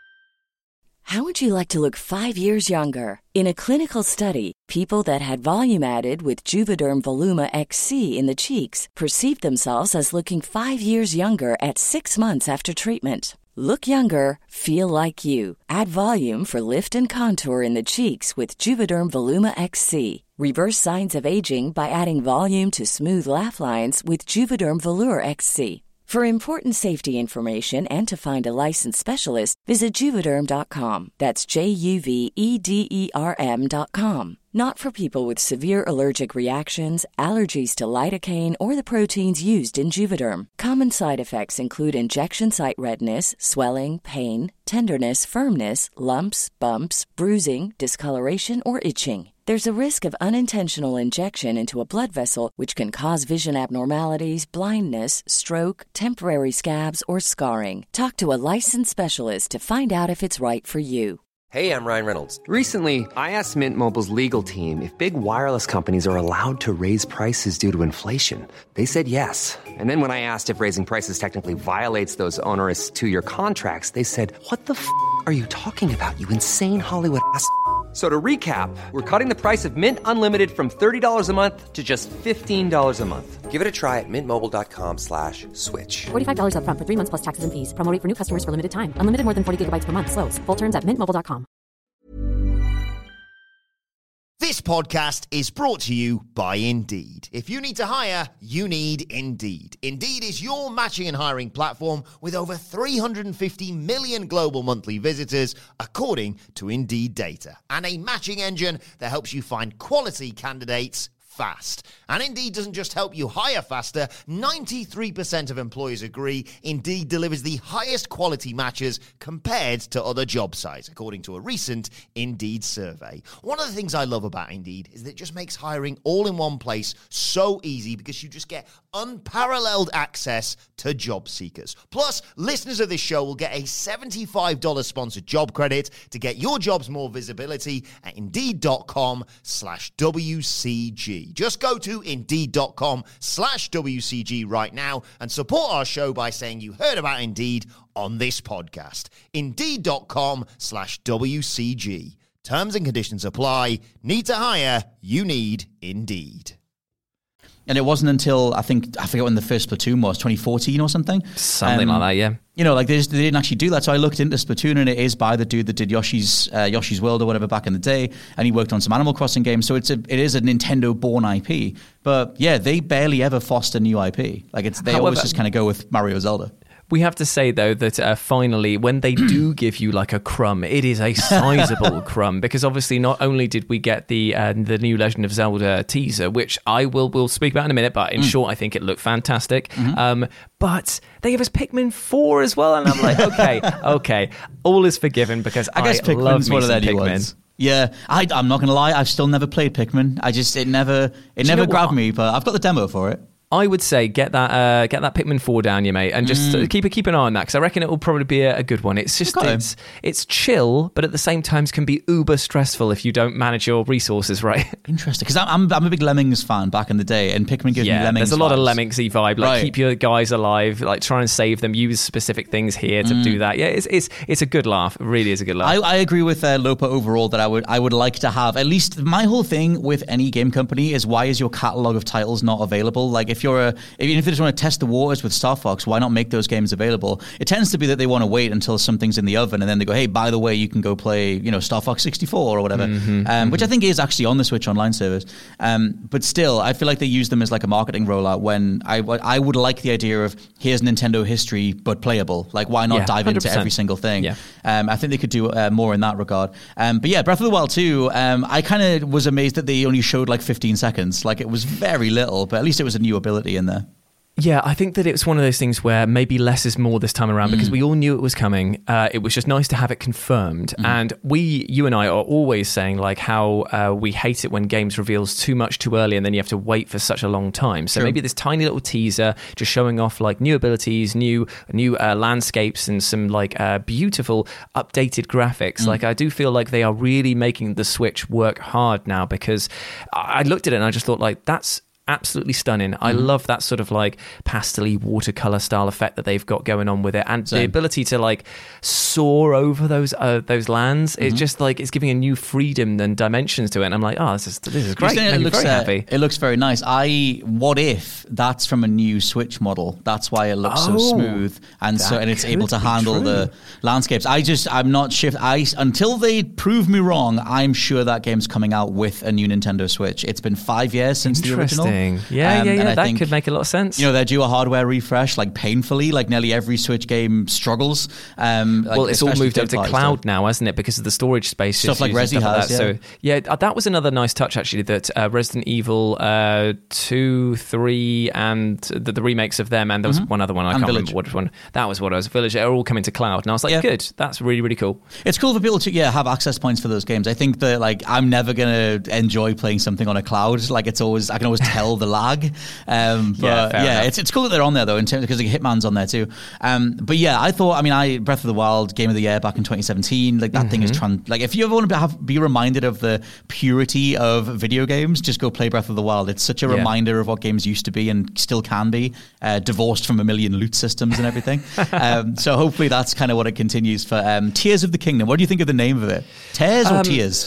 How would you like to look five years younger? In a clinical study, people that had volume added with Juvederm Voluma X C in the cheeks perceived themselves as looking five years younger at six months after treatment. Look younger, feel like you. Add volume for lift and contour in the cheeks with Juvederm Voluma X C. Reverse signs of aging by adding volume to smooth laugh lines with Juvederm Volure X C. For important safety information and to find a licensed specialist, visit Juvederm dot com. That's J U V E D E R M dot com. Not for people with severe allergic reactions, allergies to lidocaine, or the proteins used in Juvederm. Common side effects include injection site redness, swelling, pain, tenderness, firmness, lumps, bumps, bruising, discoloration, or itching. There's a risk of unintentional injection into a blood vessel, which can cause vision abnormalities, blindness, stroke, temporary scabs, or scarring. Talk to a licensed specialist to find out if it's right for you. Hey, I'm Ryan Reynolds. Recently, I asked Mint Mobile's legal team if big wireless companies are allowed to raise prices due to inflation. They said yes. And then when I asked if raising prices technically violates those onerous two-year contracts, they said, what the f*** are you talking about, you insane Hollywood ass f- So to recap, we're cutting the price of Mint Unlimited from thirty dollars a month to just fifteen dollars a month. Give it a try at mintmobile.com slash switch. forty-five dollars up front for three months plus taxes and fees. Promo rate for new customers for limited time. Unlimited more than forty gigabytes per month. Slows full terms at mint mobile dot com. This podcast is brought to you by Indeed. If you need to hire, you need Indeed. Indeed is your matching and hiring platform with over three hundred fifty million global monthly visitors, according to Indeed data, and a matching engine that helps you find quality candidates fast. And Indeed doesn't just help you hire faster. ninety-three percent of employers agree Indeed delivers the highest quality matches compared to other job sites, according to a recent Indeed survey. One of the things I love about Indeed is that it just makes hiring all in one place so easy, because you just get unparalleled access to job seekers. Plus, listeners of this show will get a seventy-five dollars sponsored job credit to get your jobs more visibility at Indeed.com slash WCG. Just go to Indeed.com slash WCG right now and support our show by saying you heard about Indeed on this podcast. Indeed.com slash WCG. Terms and conditions apply. Need to hire? You need Indeed. And it wasn't until, I think, I forget when the first Splatoon was, twenty fourteen or something. Something um, like that, yeah. You know, like they, just, they didn't actually do that. So I looked into Splatoon, and it is by the dude that did Yoshi's uh, Yoshi's World or whatever back in the day, and he worked on some Animal Crossing games. So it's a, it is a Nintendo-born I P. But yeah, they barely ever foster new I P. Like it's they However, always just kind of go with Mario Zelda. We have to say, though, that uh, finally, when they do give you like a crumb, it is a sizable crumb, because obviously not only did we get the uh, the new Legend of Zelda teaser, which I will will speak about in a minute, but in mm. short, I think it looked fantastic. Mm-hmm. Um, but they gave us Pikmin four as well, and I'm like, okay, okay, all is forgiven, because I, I guess I love me one some of Pikmin. Ones. Yeah, I, I'm not going to lie, I've still never played Pikmin. I just, it never, it do never grabbed what? me, but I've got the demo for it. I would say get that uh, get that Pikmin four down, you mate, and just mm. keep keep an eye on that, because I reckon it will probably be a, a good one. It's just okay. it's it's chill, but at the same time can be uber stressful if you don't manage your resources right. Interesting, because I'm I'm a big Lemmings fan back in the day, and Pikmin gives yeah, me Lemmings. There's a lot vibes. of Lemmingsy vibe, like right. keep your guys alive, like try and save them, use specific things here to mm. do that. Yeah, it's it's it's a good laugh. It really is a good laugh. I, I agree with uh, Lopa overall that I would I would like to have at least my whole thing with any game company is why is your catalog of titles not available? Like if you're a even if they just want to test the waters with Star Fox, why not make those games available? It tends to be that they want to wait until something's in the oven and then they go, hey, by the way, you can go play, you know, Star Fox sixty-four or whatever, mm-hmm, um, mm-hmm. which I think is actually on the Switch Online service. Um, but still, I feel like they use them as like a marketing rollout when I, I would like the idea of here's Nintendo history, but playable. Like, why not yeah, dive into every single thing? Yeah. Um, I think they could do uh, more in that regard. Um, but yeah, Breath of the Wild two, um, I kind of was amazed that they only showed like fifteen seconds. Like, it was very little, but at least it was a new ability in there. Yeah, I think that it was one of those things where maybe less is more this time around, because mm. we all knew it was coming. Uh, it was just nice to have it confirmed. Mm. And we, you and I, are always saying like how uh, we hate it when games reveals too much too early and then you have to wait for such a long time. So True. maybe this tiny little teaser just showing off like new abilities, new new uh, landscapes, and some like uh, beautiful updated graphics. Mm. Like I do feel like they are really making the Switch work hard now, because I looked at it and I just thought like that's absolutely stunning. Mm. I love that sort of like pastel-y watercolor style effect that they've got going on with it, and Same. the ability to like soar over those uh, those lands. Mm-hmm. It's just like it's giving a new freedom and dimensions to it. And I'm like, oh, this is this is great. It I'm looks very uh, happy. It looks very nice. I what if that's from a new Switch model? That's why it looks oh, so smooth and so and it's able to handle true. the landscapes. I just I'm not shift. I until they prove me wrong, I'm sure that game's coming out with a new Nintendo Switch. It's been five years since the original. Yeah, um, yeah, yeah. That think, could make a lot of sense. You know, they're due a hardware refresh, like painfully, like nearly every Switch game struggles. Um, like well, it's all moved over to cloud stuff. now, hasn't it? Because of the storage space. Stuff like Resi has, like that. yeah. So, yeah, that was another nice touch, actually, that uh, Resident Evil uh, two, three, and the, the remakes of them, and there was mm-hmm. one other one, I and can't Village. remember what one. That was what I was. Village, are all coming to cloud. And I was like, yeah. good, that's really, really cool. It's cool for people to, yeah, have access points for those games. I think that, like, I'm never going to enjoy playing something on a cloud. Like, it's always, I can always tell the lag. Um, but yeah, yeah it's it's cool that they're on there though, in terms because Hitman's on there too. Um, but yeah, I thought, I mean, I Breath of the Wild Game of the Year back in twenty seventeen. Like that mm-hmm. thing is tran- like if you ever want to have, be reminded of the purity of video games, just go play Breath of the Wild. It's such a yeah. reminder of what games used to be and still can be, uh, divorced from a million loot systems and everything. um, so hopefully that's kind of what it continues for. Um, Tears of the Kingdom. What do you think of the name of it? Tears or um, Tears?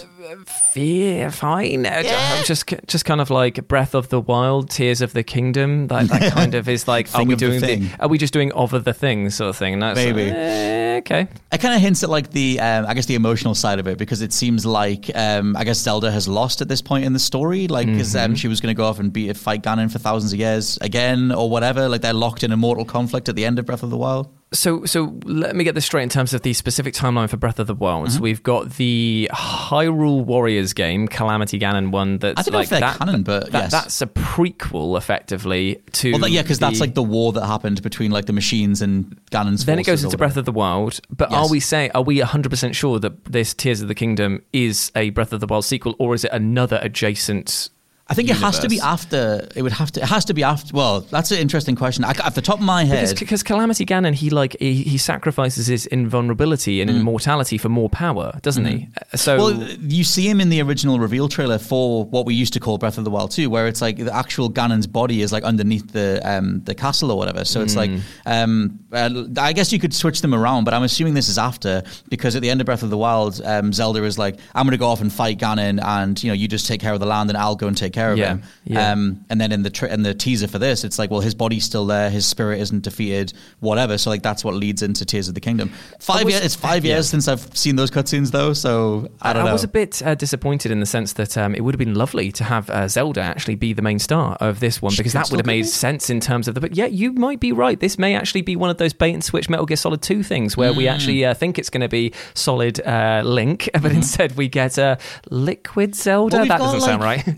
Fear, fine. Yeah. Just, just kind of like Breath of the Wild, Tears of the Kingdom. That, that kind of is like, are we doing the, the are we just doing of the thing sort of thing? And that's maybe like, eh, okay. It kind of hints at like the, um, I guess the emotional side of it, because it seems like um, I guess Zelda has lost at this point in the story, like because mm-hmm. um, she was going to go off and be fight Ganon for thousands of years again or whatever. Like they're locked in a mortal conflict at the end of Breath of the Wild. So, so let me get this straight in terms of the specific timeline for Breath of the Wild. Mm-hmm. So we've got the Hyrule Warriors game, Calamity Ganon one. That's I don't like know if they're that, canon, but that, yes. that's a prequel, effectively to. Well, that, yeah, because the, that's like the war that happened between like the machines and Ganon's. Then it goes into Breath of the Wild. But yes. are we saying, are we one hundred percent sure that this Tears of the Kingdom is a Breath of the Wild sequel, or is it another adjacent? I think universe? It has to be after. It would have to. It has to be after. Well, that's an interesting question. I, at the top of my head, because, because Calamity Ganon, he like he, he sacrifices his invulnerability and mm. immortality for more power, doesn't mm. he? So, well, you see him in the original reveal trailer for what we used to call Breath of the Wild two, where it's like the actual Ganon's body is like underneath the um, the castle or whatever. So it's mm. like, um, uh, I guess you could switch them around, but I'm assuming this is after, because at the end of Breath of the Wild, um, Zelda is like, I'm going to go off and fight Ganon, and you know, you just take care of the land, and I'll go and take care of yeah. him. Yeah. Um, and then in the tra- in the teaser for this, it's like, well, his body's still there, his spirit isn't defeated, whatever. So like that's what leads into Tears of the Kingdom. Five was, years, it's five yeah. years since I've seen those cutscenes though, so I don't I, know. I was a bit uh, disappointed in the sense that um, it would have been lovely to have uh, Zelda actually be the main star of this one, because that would have made be. sense in terms of the. But yeah, you might be right. This may actually be one of those bait and switch Metal Gear Solid two things where mm. we actually uh, think it's going to be Solid uh, Link, but mm. instead we get a uh, Liquid Zelda. Well, that doesn't like, sound right. Things like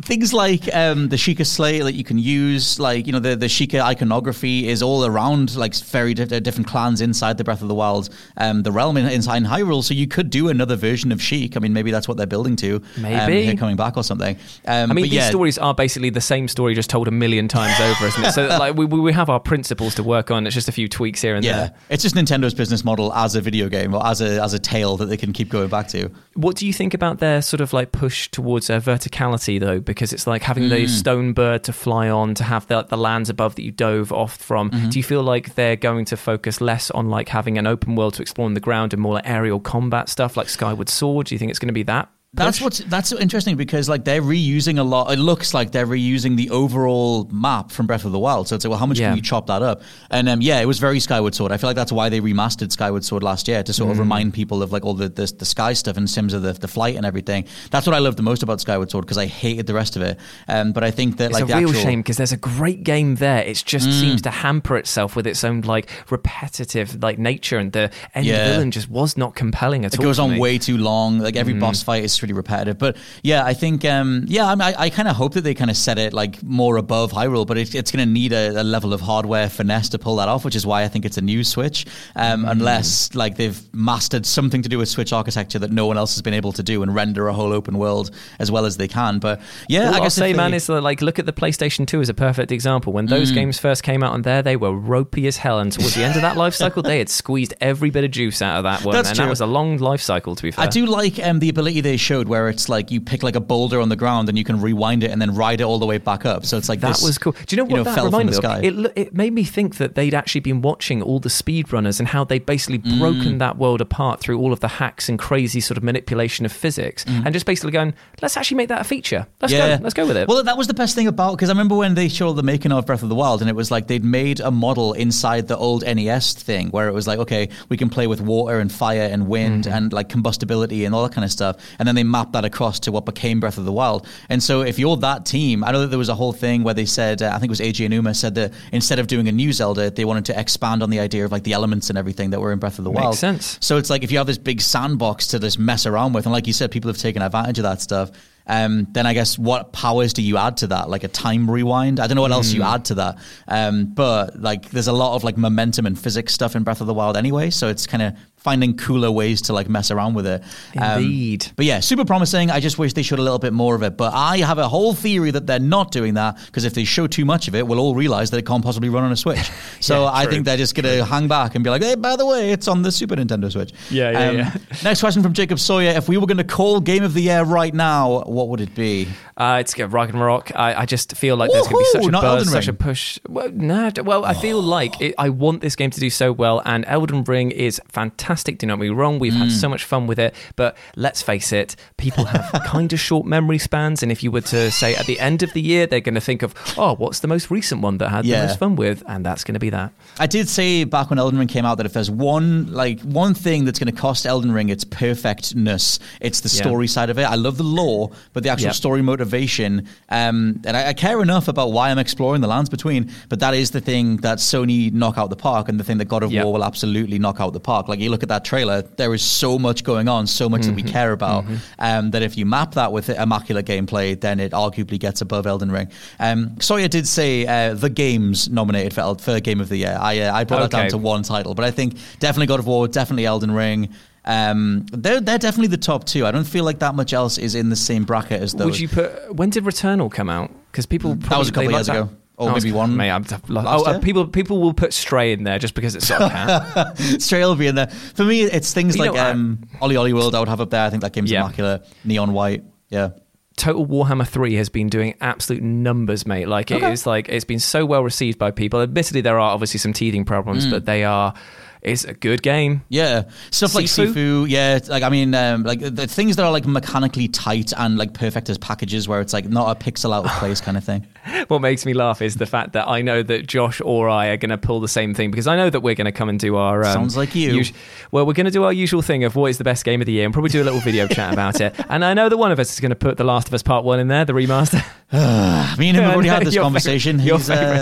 like um, the Sheikah slate that you can use. Like, you know, the, the Sheikah iconography is all around like very di- different clans inside the Breath of the Wild, um, the realm in, inside Hyrule. So you could do another version of Sheik. I mean, maybe that's what they're building to. Maybe. Um, coming back or something. Um, I mean, but these yeah. stories are basically the same story just told a million times over, isn't it? So like we we have our principles to work on. It's just a few tweaks here and yeah. there. It's just Nintendo's business model as a video game or as a as a tale that they can keep going back to. What do you think about their sort of like push towards uh, verticality though? Because it's like having mm. the stone bird to fly on, to have the, the lands above that you dove off from. Mm-hmm. Do you feel like they're going to focus less on like having an open world to explore on the ground and more like aerial combat stuff like Skyward Sword? Do you think it's going to be that? That's what's that's so interesting because like they're reusing a lot. It looks like they're reusing the overall map from Breath of the Wild. So it's like, well, how much yeah. can you chop that up? And um, yeah, it was very Skyward Sword. I feel like that's why they remastered Skyward Sword last year to sort of mm. remind people of like all the, the the sky stuff and Sims of the, the flight and everything. That's what I loved the most about Skyward Sword because I hated the rest of it. Um, but I think that it's like a the real actual... shame because there's a great game there. It just mm. seems to hamper itself with its own like repetitive like nature, and the end yeah. villain just was not compelling at it all. It goes on me. way too long. Like every mm. boss fight is really repetitive. But yeah, I think, um, yeah, I, mean, I, I kind of hope that they kind of set it like more above Hyrule, but it, it's going to need a, a level of hardware finesse to pull that off, which is why I think it's a new Switch, um, mm. unless like they've mastered something to do with Switch architecture that no one else has been able to do and render a whole open world as well as they can. But yeah, All I I'll guess say, they, man, is like look at the PlayStation two as a perfect example. When those mm. games first came out on there, they were ropey as hell, and towards the end of that life cycle, they had squeezed every bit of juice out of that one. That's and true. That was a long life cycle, to be fair. I do like um, the ability they showed where it's like you pick like a boulder on the ground and you can rewind it and then ride it all the way back up. So it's like that this, was cool. Do you know what you know, that fell reminded from me the of? sky. It, it made me think that they'd actually been watching all the speedrunners and how they'd basically mm. broken that world apart through all of the hacks and crazy sort of manipulation of physics, mm. and just basically going, let's actually make that a feature. Let's yeah. go. Let's go with it. Well, that was the best thing about, because I remember when they showed the making of Breath of the Wild, and it was like they'd made a model inside the old N E S thing where it was like, okay, we can play with water and fire and wind mm-hmm. and like combustibility and all that kind of stuff, and then they mapped that across to what became Breath of the Wild. And so if you're that team, I know that there was a whole thing where they said, uh, I think it was A J Enuma said that instead of doing a new Zelda, they wanted to expand on the idea of like the elements and everything that were in Breath of the Wild. Makes sense. So it's like if you have this big sandbox to just mess around with, and like you said, people have taken advantage of that stuff. Um, then I guess what powers do you add to that? Like a time rewind? I don't know what else mm. you add to that. Um, but like there's a lot of like momentum and physics stuff in Breath of the Wild anyway. So it's kind of finding cooler ways to like mess around with it. Indeed. Um, but yeah, super promising. I just wish they showed a little bit more of it. But I have a whole theory that they're not doing that because if they show too much of it, we'll all realize that it can't possibly run on a Switch. So yeah, I think they're just going to hang back and be like, hey, by the way, it's on the Super Nintendo Switch. Yeah, yeah, um, yeah. Next question from Jacob Sawyer. If we were going to call Game of the Year right now, what would it be? Uh, it's Ragnarok. I, I just feel like there's going to be such a not buzz, Elden such a Ring. push. Well, no, well, I feel like it, I want this game to do so well, and Elden Ring is fantastic. Do not get me wrong. We've mm. had so much fun with it, but let's face it, people have kind of short memory spans, and if you were to say at the end of the year, they're going to think of, oh, what's the most recent one that I had yeah. the most fun with, and that's going to be that. I did say back when Elden Ring came out that if there's one like one thing that's going to cost Elden Ring its perfectness, it's the story yeah. side of it. I love the lore, but the actual yep. story motivation, um, and I, I care enough about why I'm exploring the lands between, but that is the thing that Sony knock out the park, and the thing that God of yep. War will absolutely knock out the park. Like you look at that trailer, there is so much going on, so much mm-hmm. that we care about, mm-hmm. um, that if you map that with immaculate gameplay, then it arguably gets above Elden Ring. Um, Sawyer did say uh, the games nominated for, for Game of the Year. I uh, I brought okay. that down to one title, but I think definitely God of War, definitely Elden Ring. Um, they're they're definitely the top two. I don't feel like that much else is in the same bracket as those. Would you put? When did Returnal come out? Because people probably, that was a couple of years ago. Or oh, maybe one. Mate, I'm, oh, uh, people people will put Stray in there just because it's sort of cat. Stray will be in there. For me, it's things you like um, Ollie Ollie World I would have up there. I think that game's yeah. immaculate. Neon White. Yeah. Total Warhammer three has been doing absolute numbers, mate. Like okay. it is like it's been so well received by people. Admittedly, there are obviously some teething problems, mm. but they are. It's a good game. Yeah, stuff like Sifu, Sifu yeah, like I mean, um, like the things that are like mechanically tight and like perfect as packages, where it's like not a pixel out of place kind of thing. What makes me laugh is the fact that I know that Josh or I are going to pull the same thing, because I know that we're going to come and do our um, sounds like you. Us- well, we're going to do our usual thing of what is the best game of the year, and probably do a little video chat about it. And I know that one of us is going to put The Last of Us Part One in there, the remaster. Me and him have already had this your conversation. Favorite, He's, uh,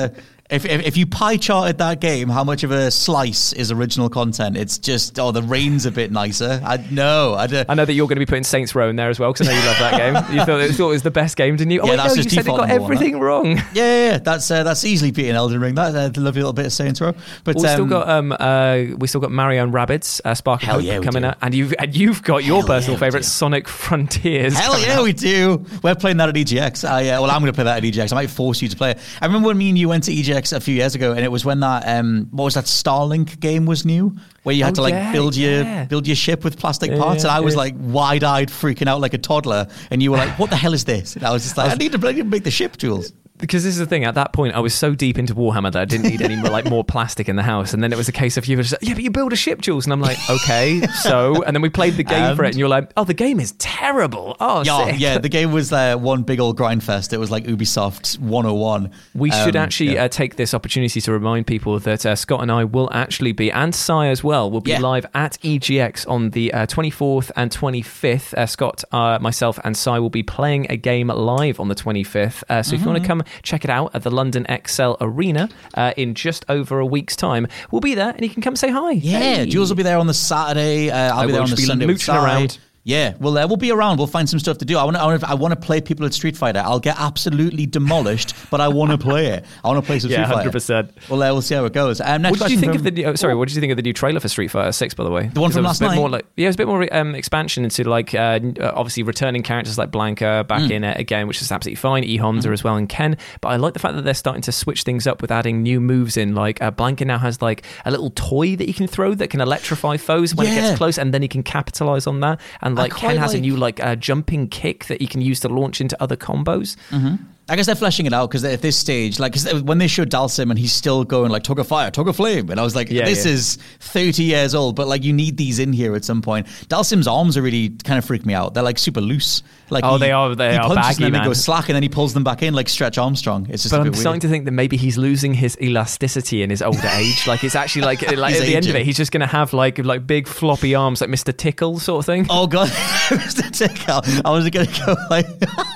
If, if if you pie charted that game, how much of a slice is original content? It's just, oh, the rain's a bit nicer. I know. I, I know that you're going to be putting Saints Row in there as well, because I know you love that game. You thought it, thought it was the best game, didn't you? Oh, yeah, wait, that's no, just you said they got everything one, wrong. Yeah, yeah, yeah. That's uh, that's easily beating Elden Ring. That's a lovely little bit of Saints Row. But we um, still got um uh we still got Mario and Rabbids uh, Spark of Hell Hope yeah, coming do. out, and you've and you've got your Hell personal yeah, favorite Sonic Frontiers. Hell yeah, out. we do. We're playing that at E G X. I, uh, well, I'm going to play that at E G X. I might force you to play it. I remember when me and you went to E G X a few years ago, and it was when that um what was that Starlink game was new, where you had oh, to like yeah, build your yeah. build your ship with plastic Yeah, parts, and I was yeah. like wide-eyed, freaking out like a toddler, and you were like, "What the hell is this?" And I was just like, "I need to, I need to make the ship, Jules." Because this is the thing, at that point I was so deep into Warhammer that I didn't need any more, like more plastic in the house, and then it was a case of you were just like, yeah, but you build a ship, Jules, and I'm like, okay, so, and then we played the game And? for it, and you're like, oh, the game is terrible. Oh, Yeah, sick. yeah. The game was uh, one big old grind fest. It was like Ubisoft one oh one. We should Um, actually yeah. uh, take this opportunity to remind people that uh, Scott and I will actually be, and Sai as well, will be Yeah. live at E G X on the uh, twenty-fourth and twenty-fifth. Uh, Scott, uh, myself, and Sai will be playing a game live on the twenty-fifth. Uh, so mm-hmm. if you want to come check it out at the London X L Arena uh, in just over a week's time, we'll be there, and you can come say hi. Yeah, Hey. Jules will be there on the Saturday. Uh, I'll I be there will on the be Sunday. mooching with Si. around. Yeah, well, uh, we'll be around. We'll find some stuff to do. I want to. I want to. I want to play people at Street Fighter. I'll get absolutely demolished, but I want to play it. I want to play some Yeah, Street Fighter. one hundred percent. Well, uh, we'll see how it goes. Um, next What did you question think from- of the new, oh, sorry? What did you think of the new trailer for Street Fighter Six? By the way, The one from Because last it was a bit night? More like, yeah, it was a bit more um, expansion into like uh, obviously returning characters like Blanca back Mm. in it again, which is absolutely fine. E Honda mm. as well, and Ken. But I like the fact that they're starting to switch things up with adding new moves in. Like uh, Blanca now has like a little toy that you can throw that can electrify foes when it Yeah. gets close, and then he can capitalize on that. And I like quite Ken has like- a new like uh, jumping kick that you can use to launch into other combos. Mm-hmm. I guess they're fleshing it out because at this stage, like 'cause when they showed Dalsim and he's still going like tug of fire, tug of flame, and I was like, Yeah, this yeah. is thirty years old, but like you need these in here at some point. Dalsim's arms are really kind of freak me out. They're like super loose. Like Oh, he, they are- they he are punches baggy, and then man. they go slack, and then he pulls them back in like Stretch Armstrong. It's just But a I'm bit starting weird. to think that maybe he's losing his elasticity in his older age. Like it's actually like, like He's at the end of aging. it, he's just going to have like like big floppy arms like Mister Tickle sort of thing. Oh god, Mister Tickle. I was going to go like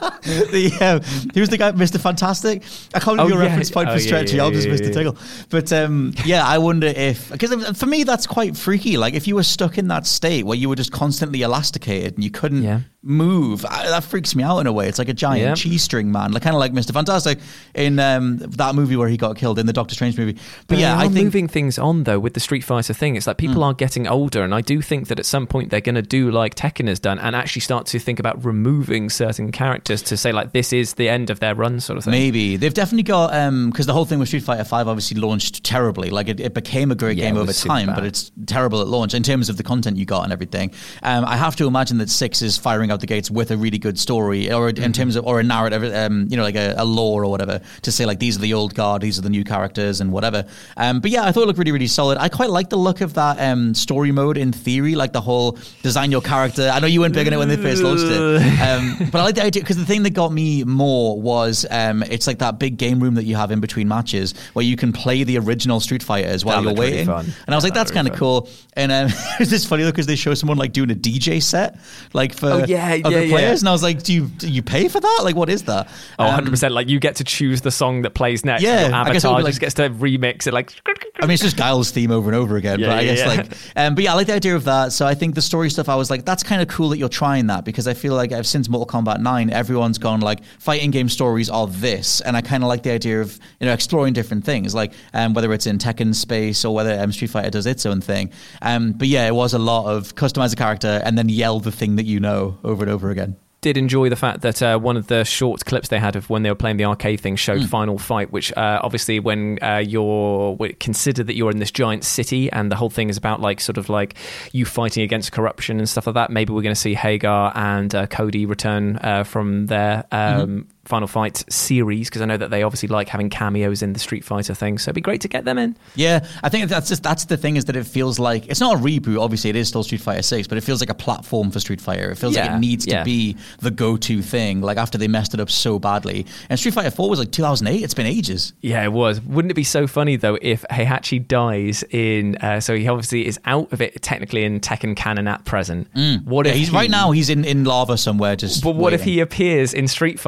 the um, who's the guy, Mister Fantastic? I can't believe Oh, your yeah. reference point Oh, for yeah, Stretchy. yeah, I'll just yeah, Mister yeah. Tickle. But um, yeah, I wonder if because for me that's quite freaky. Like if you were stuck in that state where you were just constantly elasticated and you couldn't Yeah. move, I, that freaks me out in a way. It's like a giant Yeah. cheese string man, like kind of like Mister Fantastic in um, that movie where he got killed in the Doctor Strange movie. But They yeah, are I think moving things on though with the Street Fighter thing. It's like people are getting older, and I do think that at some point they're going to do like Tekken has done and actually start to think about removing certain characters to say like this is the end of their run, sort of thing. maybe they've definitely got um because the whole thing with Street Fighter five obviously launched terribly. Like it, it became a great Yeah, game it over was super time, bad. but it's terrible at launch in terms of the content you got and everything. Um, I have to imagine that six is firing out the gates with a really good story, or in Mm-hmm. terms of or a narrative, um, you know, like a, a lore or whatever, to say like these are the old guard, these are the new characters, and whatever. Um, but yeah, I thought it looked really, really solid. I quite like the look of that um story mode in theory, like the whole design your character. I know you weren't big on it when they first launched it, um, but I like the idea because the thing that got me more was um, it's like that big game room that you have in between matches where you can play the original Street Fighters while That you're looked really waiting. fun. And I was Yeah, like, that's that kind looked of really cool. And um, it's just funny though because they show someone like doing a D J set, like for Oh, yeah, other yeah, players, yeah. and I was like, do you do you pay for that? Like, what is that? Oh, Um, one hundred percent. Like you get to choose the song that plays next. Yeah, Your I guess it would avatar be like- just gets to remix it. Like I mean, it's just Guile's theme over and over again, Yeah, but I yeah, guess yeah. like, um, but yeah, I like the idea of that. So I think the story stuff, I was like, that's kind of cool that you're trying that because I feel like I've since Mortal Kombat nine, everyone's gone like fighting game stories are this, and I kind of like the idea of you know exploring different things, like um, whether it's in Tekken space or whether um, Street Fighter does its own thing. Um, but yeah, it was a lot of customize a character and then yell the thing that you know over and over again. Did enjoy the fact that uh, one of the short clips they had of when they were playing the arcade thing showed Mm. Final Fight, which uh, obviously when uh, you're w- consider that you're in this giant city and the whole thing is about like sort of like you fighting against corruption and stuff like that. Maybe we're going to see Hagar and uh, Cody return uh, from their um, Mm-hmm. Final Fight series because I know that they obviously like having cameos in the Street Fighter thing. So it'd be great to get them in. Yeah, I think that's just that's the thing is that it feels like it's not a reboot. Obviously, it is still Street Fighter six, but it feels like a platform for Street Fighter. It feels like Yeah, it needs yeah. to be the go-to thing. Like after they messed it up so badly, and Street Fighter four was like two thousand eight. It's been ages. Yeah, it was. Wouldn't it be so funny though if Heihachi dies in? Uh, so he obviously is out of it technically in Tekken canon at present. What Yeah, if he's he- right now? He's in, in lava somewhere. Just But what if waiting. he appears in Street Fighter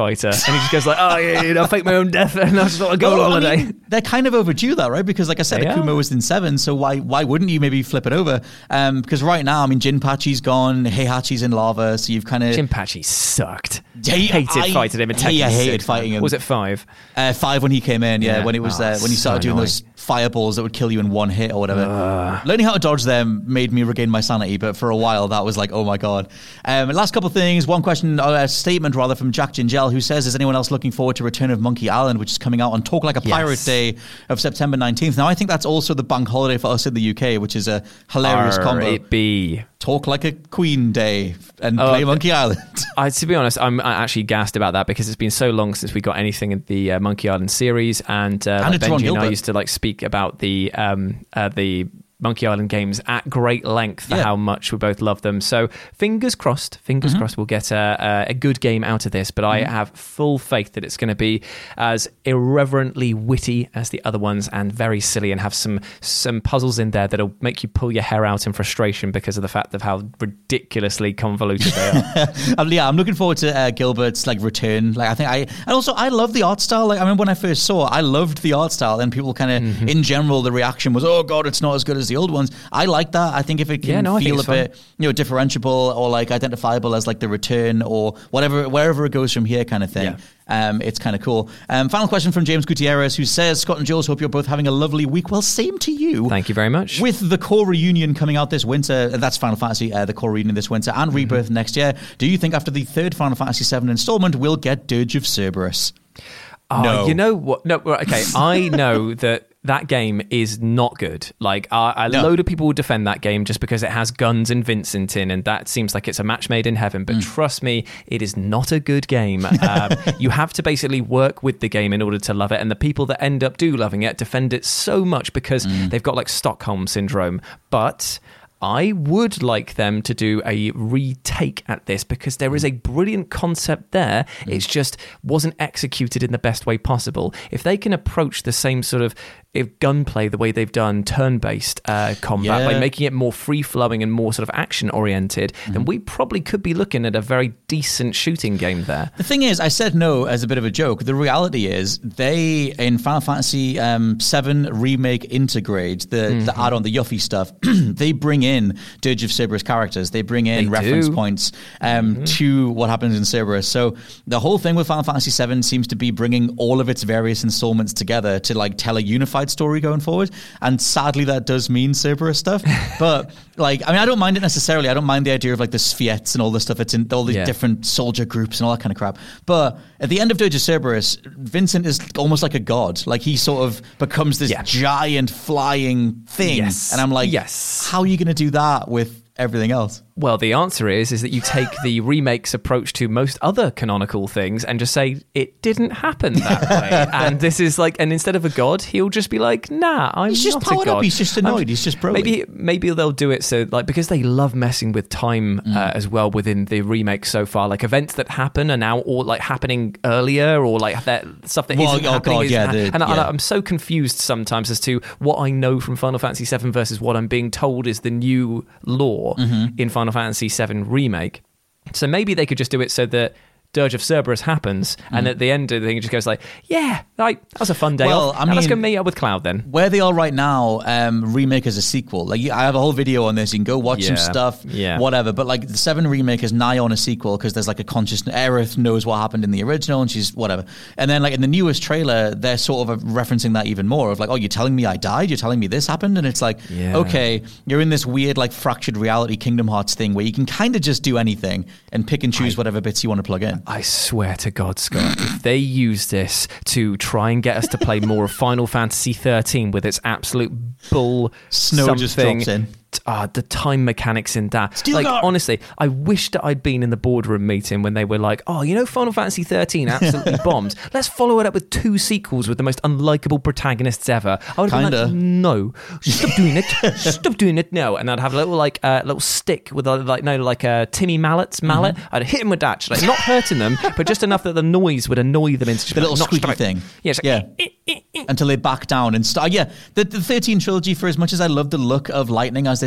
And he just goes like, oh, yeah, you know, I fake my own death and I just want to go Well, on holiday. I mean, they're kind of overdue that, right? Because like I said, They Akuma are. was in seven, so why why wouldn't you maybe flip it over? Um, because right now, I mean, Jinpachi's gone, Heihachi's in lava, so you've kind of... Jinpachi sucked. Yeah, I hated I- fighting him in Tekken yeah, I hated six, fighting man. him. Was it five? Uh, five when he came in, yeah, Yeah. when it was Oh, uh, when he so started doing annoying. those fireballs that would kill you in one hit or whatever. Learning how to dodge them made me regain my sanity, but for a while that was like, oh my god. Um, last couple of things. One question, uh, a statement rather, from Jack Gingell, who says, is anyone else looking forward to Return of Monkey Island, which is coming out on Talk Like a Pirate Yes. Day of September nineteenth. Now, I think that's also the bank holiday for us in the U K, which is a hilarious R combo. it be. Talk Like a Queen Day and Oh, play Monkey Island. I, to be honest, I'm actually gassed about that because it's been so long since we got anything in the uh, Monkey Island series, and, uh, And like it's Ron Benji and I Gilbert. used to like speak about the um, uh, the Monkey Island games at great length for Yeah. how much we both love them. So fingers crossed, fingers Mm-hmm. crossed, we'll get a, a, a good game out of this. But I have full faith that it's going to be as irreverently witty as the other ones and very silly, and have some some puzzles in there that'll make you pull your hair out in frustration because of the fact of how ridiculously convoluted they are. um, yeah, I'm looking forward to uh, Gilbert's like return. Like, I think I, and also I love the art style. Like, I remember when I first saw it, I loved the art style, and people kind of, Mm-hmm. in general, the reaction was, "Oh God, it's not as good as the old ones." I like that. I think if it can Yeah, no, I think feel a it's fun. bit, you know, differentiable or like identifiable as like the return or whatever, wherever it goes from here, kind of thing. Yeah. Um, it's kind of cool. Um, final question from James Gutierrez, who says, Scott and Jules, hope you're both having a lovely week. Well, same to you. Thank you very much. With the core reunion coming out this winter, that's Final Fantasy, uh, the core reunion this winter, and Rebirth Mm-hmm. next year, do you think after the third Final Fantasy seven installment, we'll get Dirge of Cerberus? Oh, No. you know what? No, right, okay. I know that that game is not good. Like, uh, a No. load of people will defend that game just because it has Guns and Vincent in, and that seems like it's a match made in heaven. But trust me, it is not a good game. Um, you have to basically work with the game in order to love it, and the people that end up do loving it defend it so much because they've got like Stockholm syndrome. But I would like them to do a retake at this because there is a brilliant concept there. It's just wasn't executed in the best way possible. If they can approach the same sort of if gunplay the way they've done turn-based uh, combat, Yeah. like making it more free-flowing and more sort of action-oriented, then we probably could be looking at a very decent shooting game there. The thing is, I said no as a bit of a joke. The reality is, they, in Final Fantasy um, seven Remake Intergrade, the, Mm-hmm. the add-on, the Yuffie stuff, they bring in Dirge of Cerberus characters. They bring in They reference do. points um, Mm-hmm. to what happens in Cerberus. So the whole thing with Final Fantasy seven seems to be bringing all of its various installments together to like tell a unified story going forward. And sadly, that does mean Cerberus stuff. But like, I mean, I don't mind it necessarily. I don't mind the idea of like the Spheats and all the stuff that's in all the Yeah. different soldier groups and all that kind of crap. But at the end of Dirge of Cerberus, Vincent is almost like a god. Like, he sort of becomes this Yeah. giant flying thing. Yes. And I'm like, Yes. how are you going to do that with everything else? Well, the answer is is that you take the remake's approach to most other canonical things and just say it didn't happen that way. And this is like, and instead of a god, he'll just be like, nah, I'm He's just not a powered up. god. He's just annoyed. I'm- He's just broly. Maybe maybe they'll do it so like because they love messing with time Mm. uh, as well within the remake so far. Like events that happen are now all like happening earlier, or like that stuff that Well, isn't oh happening. God, is yeah, ha- the- and, I, and yeah. I'm so confused sometimes as to what I know from Final Fantasy seven versus what I'm being told is the new lore Mm-hmm. in Final Fantasy seven Remake. So maybe they could just do it so that Dirge of Cerberus happens, and at the end of the thing, it just goes like, yeah, like, that was a fun day Mm. Well, off. I Now let's go mean- meet up with Cloud then. Where they are right now, um, remake as a sequel. Like, I have a whole video on this. You can go watch some Yeah. stuff, Yeah. whatever. But like, the seven remake is nigh on a sequel because there's like a conscious Aerith knows what happened in the original, and she's whatever. And then like in the newest trailer, they're sort of referencing that even more of like, oh, you're telling me I died? You're telling me this happened? And it's like, Yeah. okay, you're in this weird like fractured reality Kingdom Hearts thing where you can kind of just do anything and pick and choose whatever bits you want to plug in. I swear to God, Scott, if they use this to try and get us to play more of Final Fantasy thirteen with its absolute bull Snow just something, drops in. Ah, the time mechanics in that. Steel like, Guard. honestly, I wish that I'd been in the boardroom meeting when they were like, oh, you know, Final Fantasy thirteen absolutely bombed. Let's follow it up with two sequels with the most unlikable protagonists ever. I would have been like, Kinda. no, stop doing it. Stop doing it. No. And I'd have a little, like, uh, little stick with, a, like, no, like a Timmy Mallet's mallet. Mm-hmm. I'd hit him with that, just, like, not hurting them, but just enough that the noise would annoy them into just The little like, squeaky knock- thing. Yeah, it's like, Yeah. eh, eh, eh. Until they back down and start. Yeah, the, the thirteen trilogy, for as much as I love the look of Lightning as this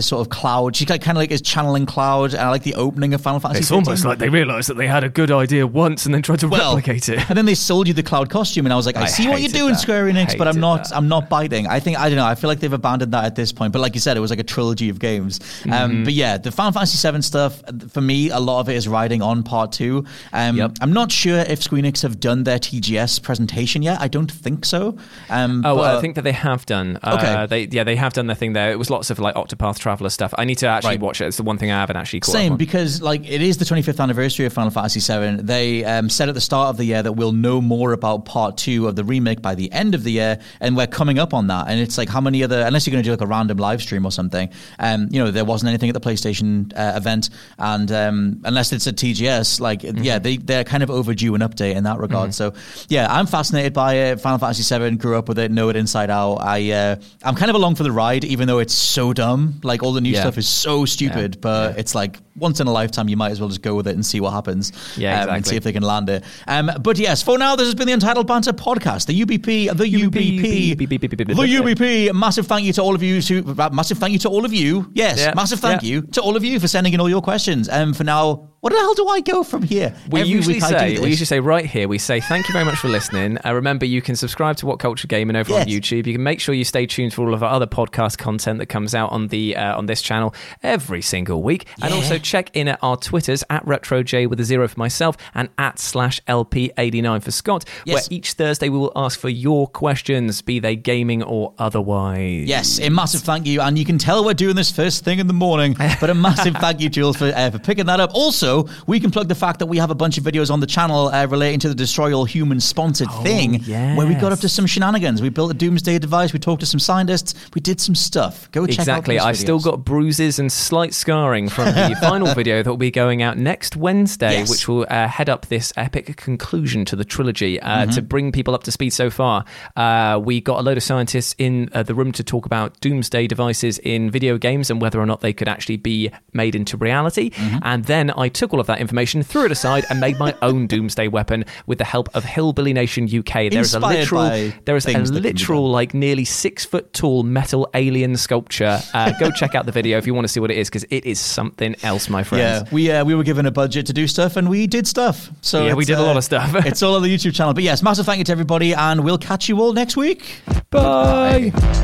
sort of Cloud. She kind of like is channeling Cloud, and I like the opening of Final Fantasy It's fifteen. almost like they realised that they had a good idea once and then tried to well, replicate it. And then they sold you the Cloud costume, and I was like, I, I see what you're doing, that. Square Enix, but I'm not. That. I'm not biting. I think I don't know. I feel like they've abandoned that at this point. But like you said, it was like a trilogy of games. Um, mm-hmm. But yeah, the Final Fantasy seven stuff for me, a lot of it is riding on part two. Um, yep. I'm not sure if Square Enix have done their T G S presentation yet. I don't think so. Um, oh, but, well, I think that they have done. Okay. Uh, they yeah, they have done their thing there. It was lots of like Octopath Traveler stuff. I need to actually right. watch it. It's the one thing I haven't actually caught Same, up on. because like it is the twenty-fifth anniversary of Final Fantasy seven. They um, said at the start of the year that we'll know more about part two of the remake by the end of the year, and we're coming up on that. And it's like, how many other, unless you're going to do like a random live stream or something, um, you know, there wasn't anything at the PlayStation uh, event, and um, unless it's a T G S, like mm-hmm. yeah, they they're kind of overdue an update in that regard. Mm-hmm. So yeah, I'm fascinated by it. Final Fantasy seven, grew up with it, know it inside out. I uh, I'm kind of along for the ride, even though it's so dumb. Like all the new yeah. stuff is so stupid, yeah. but yeah. it's like once in a lifetime, you might as well just go with it and see what happens. Yeah, um, exactly. And see if they can land it. Um, but yes, for now, this has been the Untitled Banter podcast, the U B P, the U B P, the U B P. Massive thank you to all of you. To massive thank you to all of you. Yes, yeah. massive thank yeah. you to all of you for sending in all your questions. Um, for now, what the hell do I go from here? We Every usually week I say do this. we usually say right here. We say thank you very much for listening. Uh, remember, you can subscribe to What Culture Gaming over yes. on YouTube. You can make sure you stay tuned for all of our other podcast content that comes out on the uh, on this channel every single week, yeah. and also check in at our Twitters at RetroJ with a zero for myself and at slash L P eighty-nine for Scott, yes. where each Thursday we will ask for your questions, be they gaming or otherwise. Yes, a massive thank you, and you can tell we're doing this first thing in the morning, but a massive thank you, Jules, for, uh, for picking that up. Also, we can plug the fact that we have a bunch of videos on the channel uh, relating to the Destroy All Humans sponsored oh, thing, yes. where we got up to some shenanigans. We built a doomsday device, we talked to some scientists, we did some stuff. Go check exactly. out those I videos. still got bruises and slight scarring from the final video that will be going out next Wednesday, yes. which will uh, head up this epic conclusion to the trilogy. Uh, mm-hmm. To bring people up to speed so far, uh, we got a load of scientists in uh, the room to talk about doomsday devices in video games and whether or not they could actually be made into reality. Mm-hmm. And then I took all of that information, threw it aside, and made my own doomsday weapon with the help of Hillbilly Nation U K. There is a literal, there is a literal, like nearly six foot tall metal alien sculpture. Uh, go check out the video if you want to see what it is, because it is something else, my friends. Yeah, we uh, we were given a budget to do stuff, and we did stuff. So yeah, we did uh, a lot of stuff. It's all on the YouTube channel. But yes, massive thank you to everybody, and we'll catch you all next week. Bye. Bye.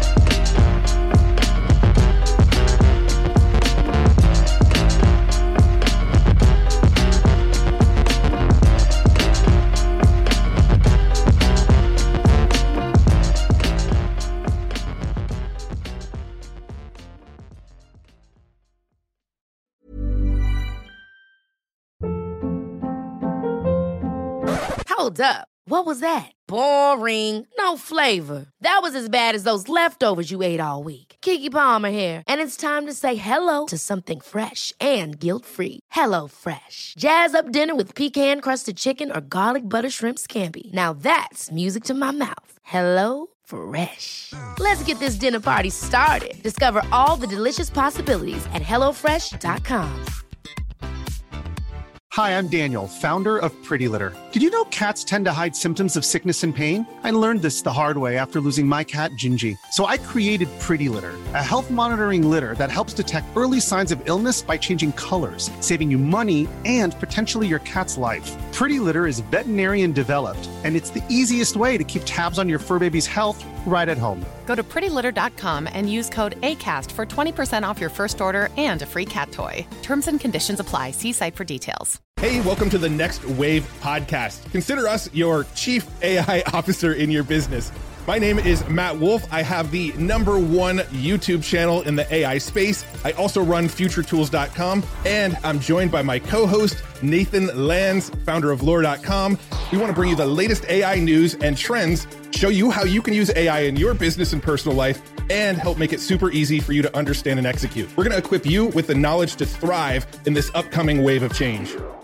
Hold up. What was that? Boring. No flavor. That was as bad as those leftovers you ate all week. Keke Palmer here. And it's time to say hello to something fresh and guilt-free. Hello Fresh. Jazz up dinner with pecan-crusted chicken or garlic butter shrimp scampi. Now that's music to my mouth. Hello Fresh. Let's get this dinner party started. Discover all the delicious possibilities at hello fresh dot com. Hi, I'm Daniel, founder of Pretty Litter. Did you know cats tend to hide symptoms of sickness and pain? I learned this the hard way after losing my cat, Gingy. So I created Pretty Litter, a health monitoring litter that helps detect early signs of illness by changing colors, saving you money and potentially your cat's life. Pretty Litter is veterinarian developed, and it's the easiest way to keep tabs on your fur baby's health right at home. Go to pretty litter dot com and use code ACAST for twenty percent off your first order and a free cat toy. Terms and conditions apply. See site for details. Hey, welcome to the Next Wave podcast. Consider us your chief A I officer in your business. My name is Matt Wolf. I have the number one YouTube channel in the A I space. I also run future tools dot com, and I'm joined by my co-host, Nathan Lands, founder of lore dot com. We want to bring you the latest A I news and trends, show you how you can use A I in your business and personal life, and help make it super easy for you to understand and execute. We're going to equip you with the knowledge to thrive in this upcoming wave of change.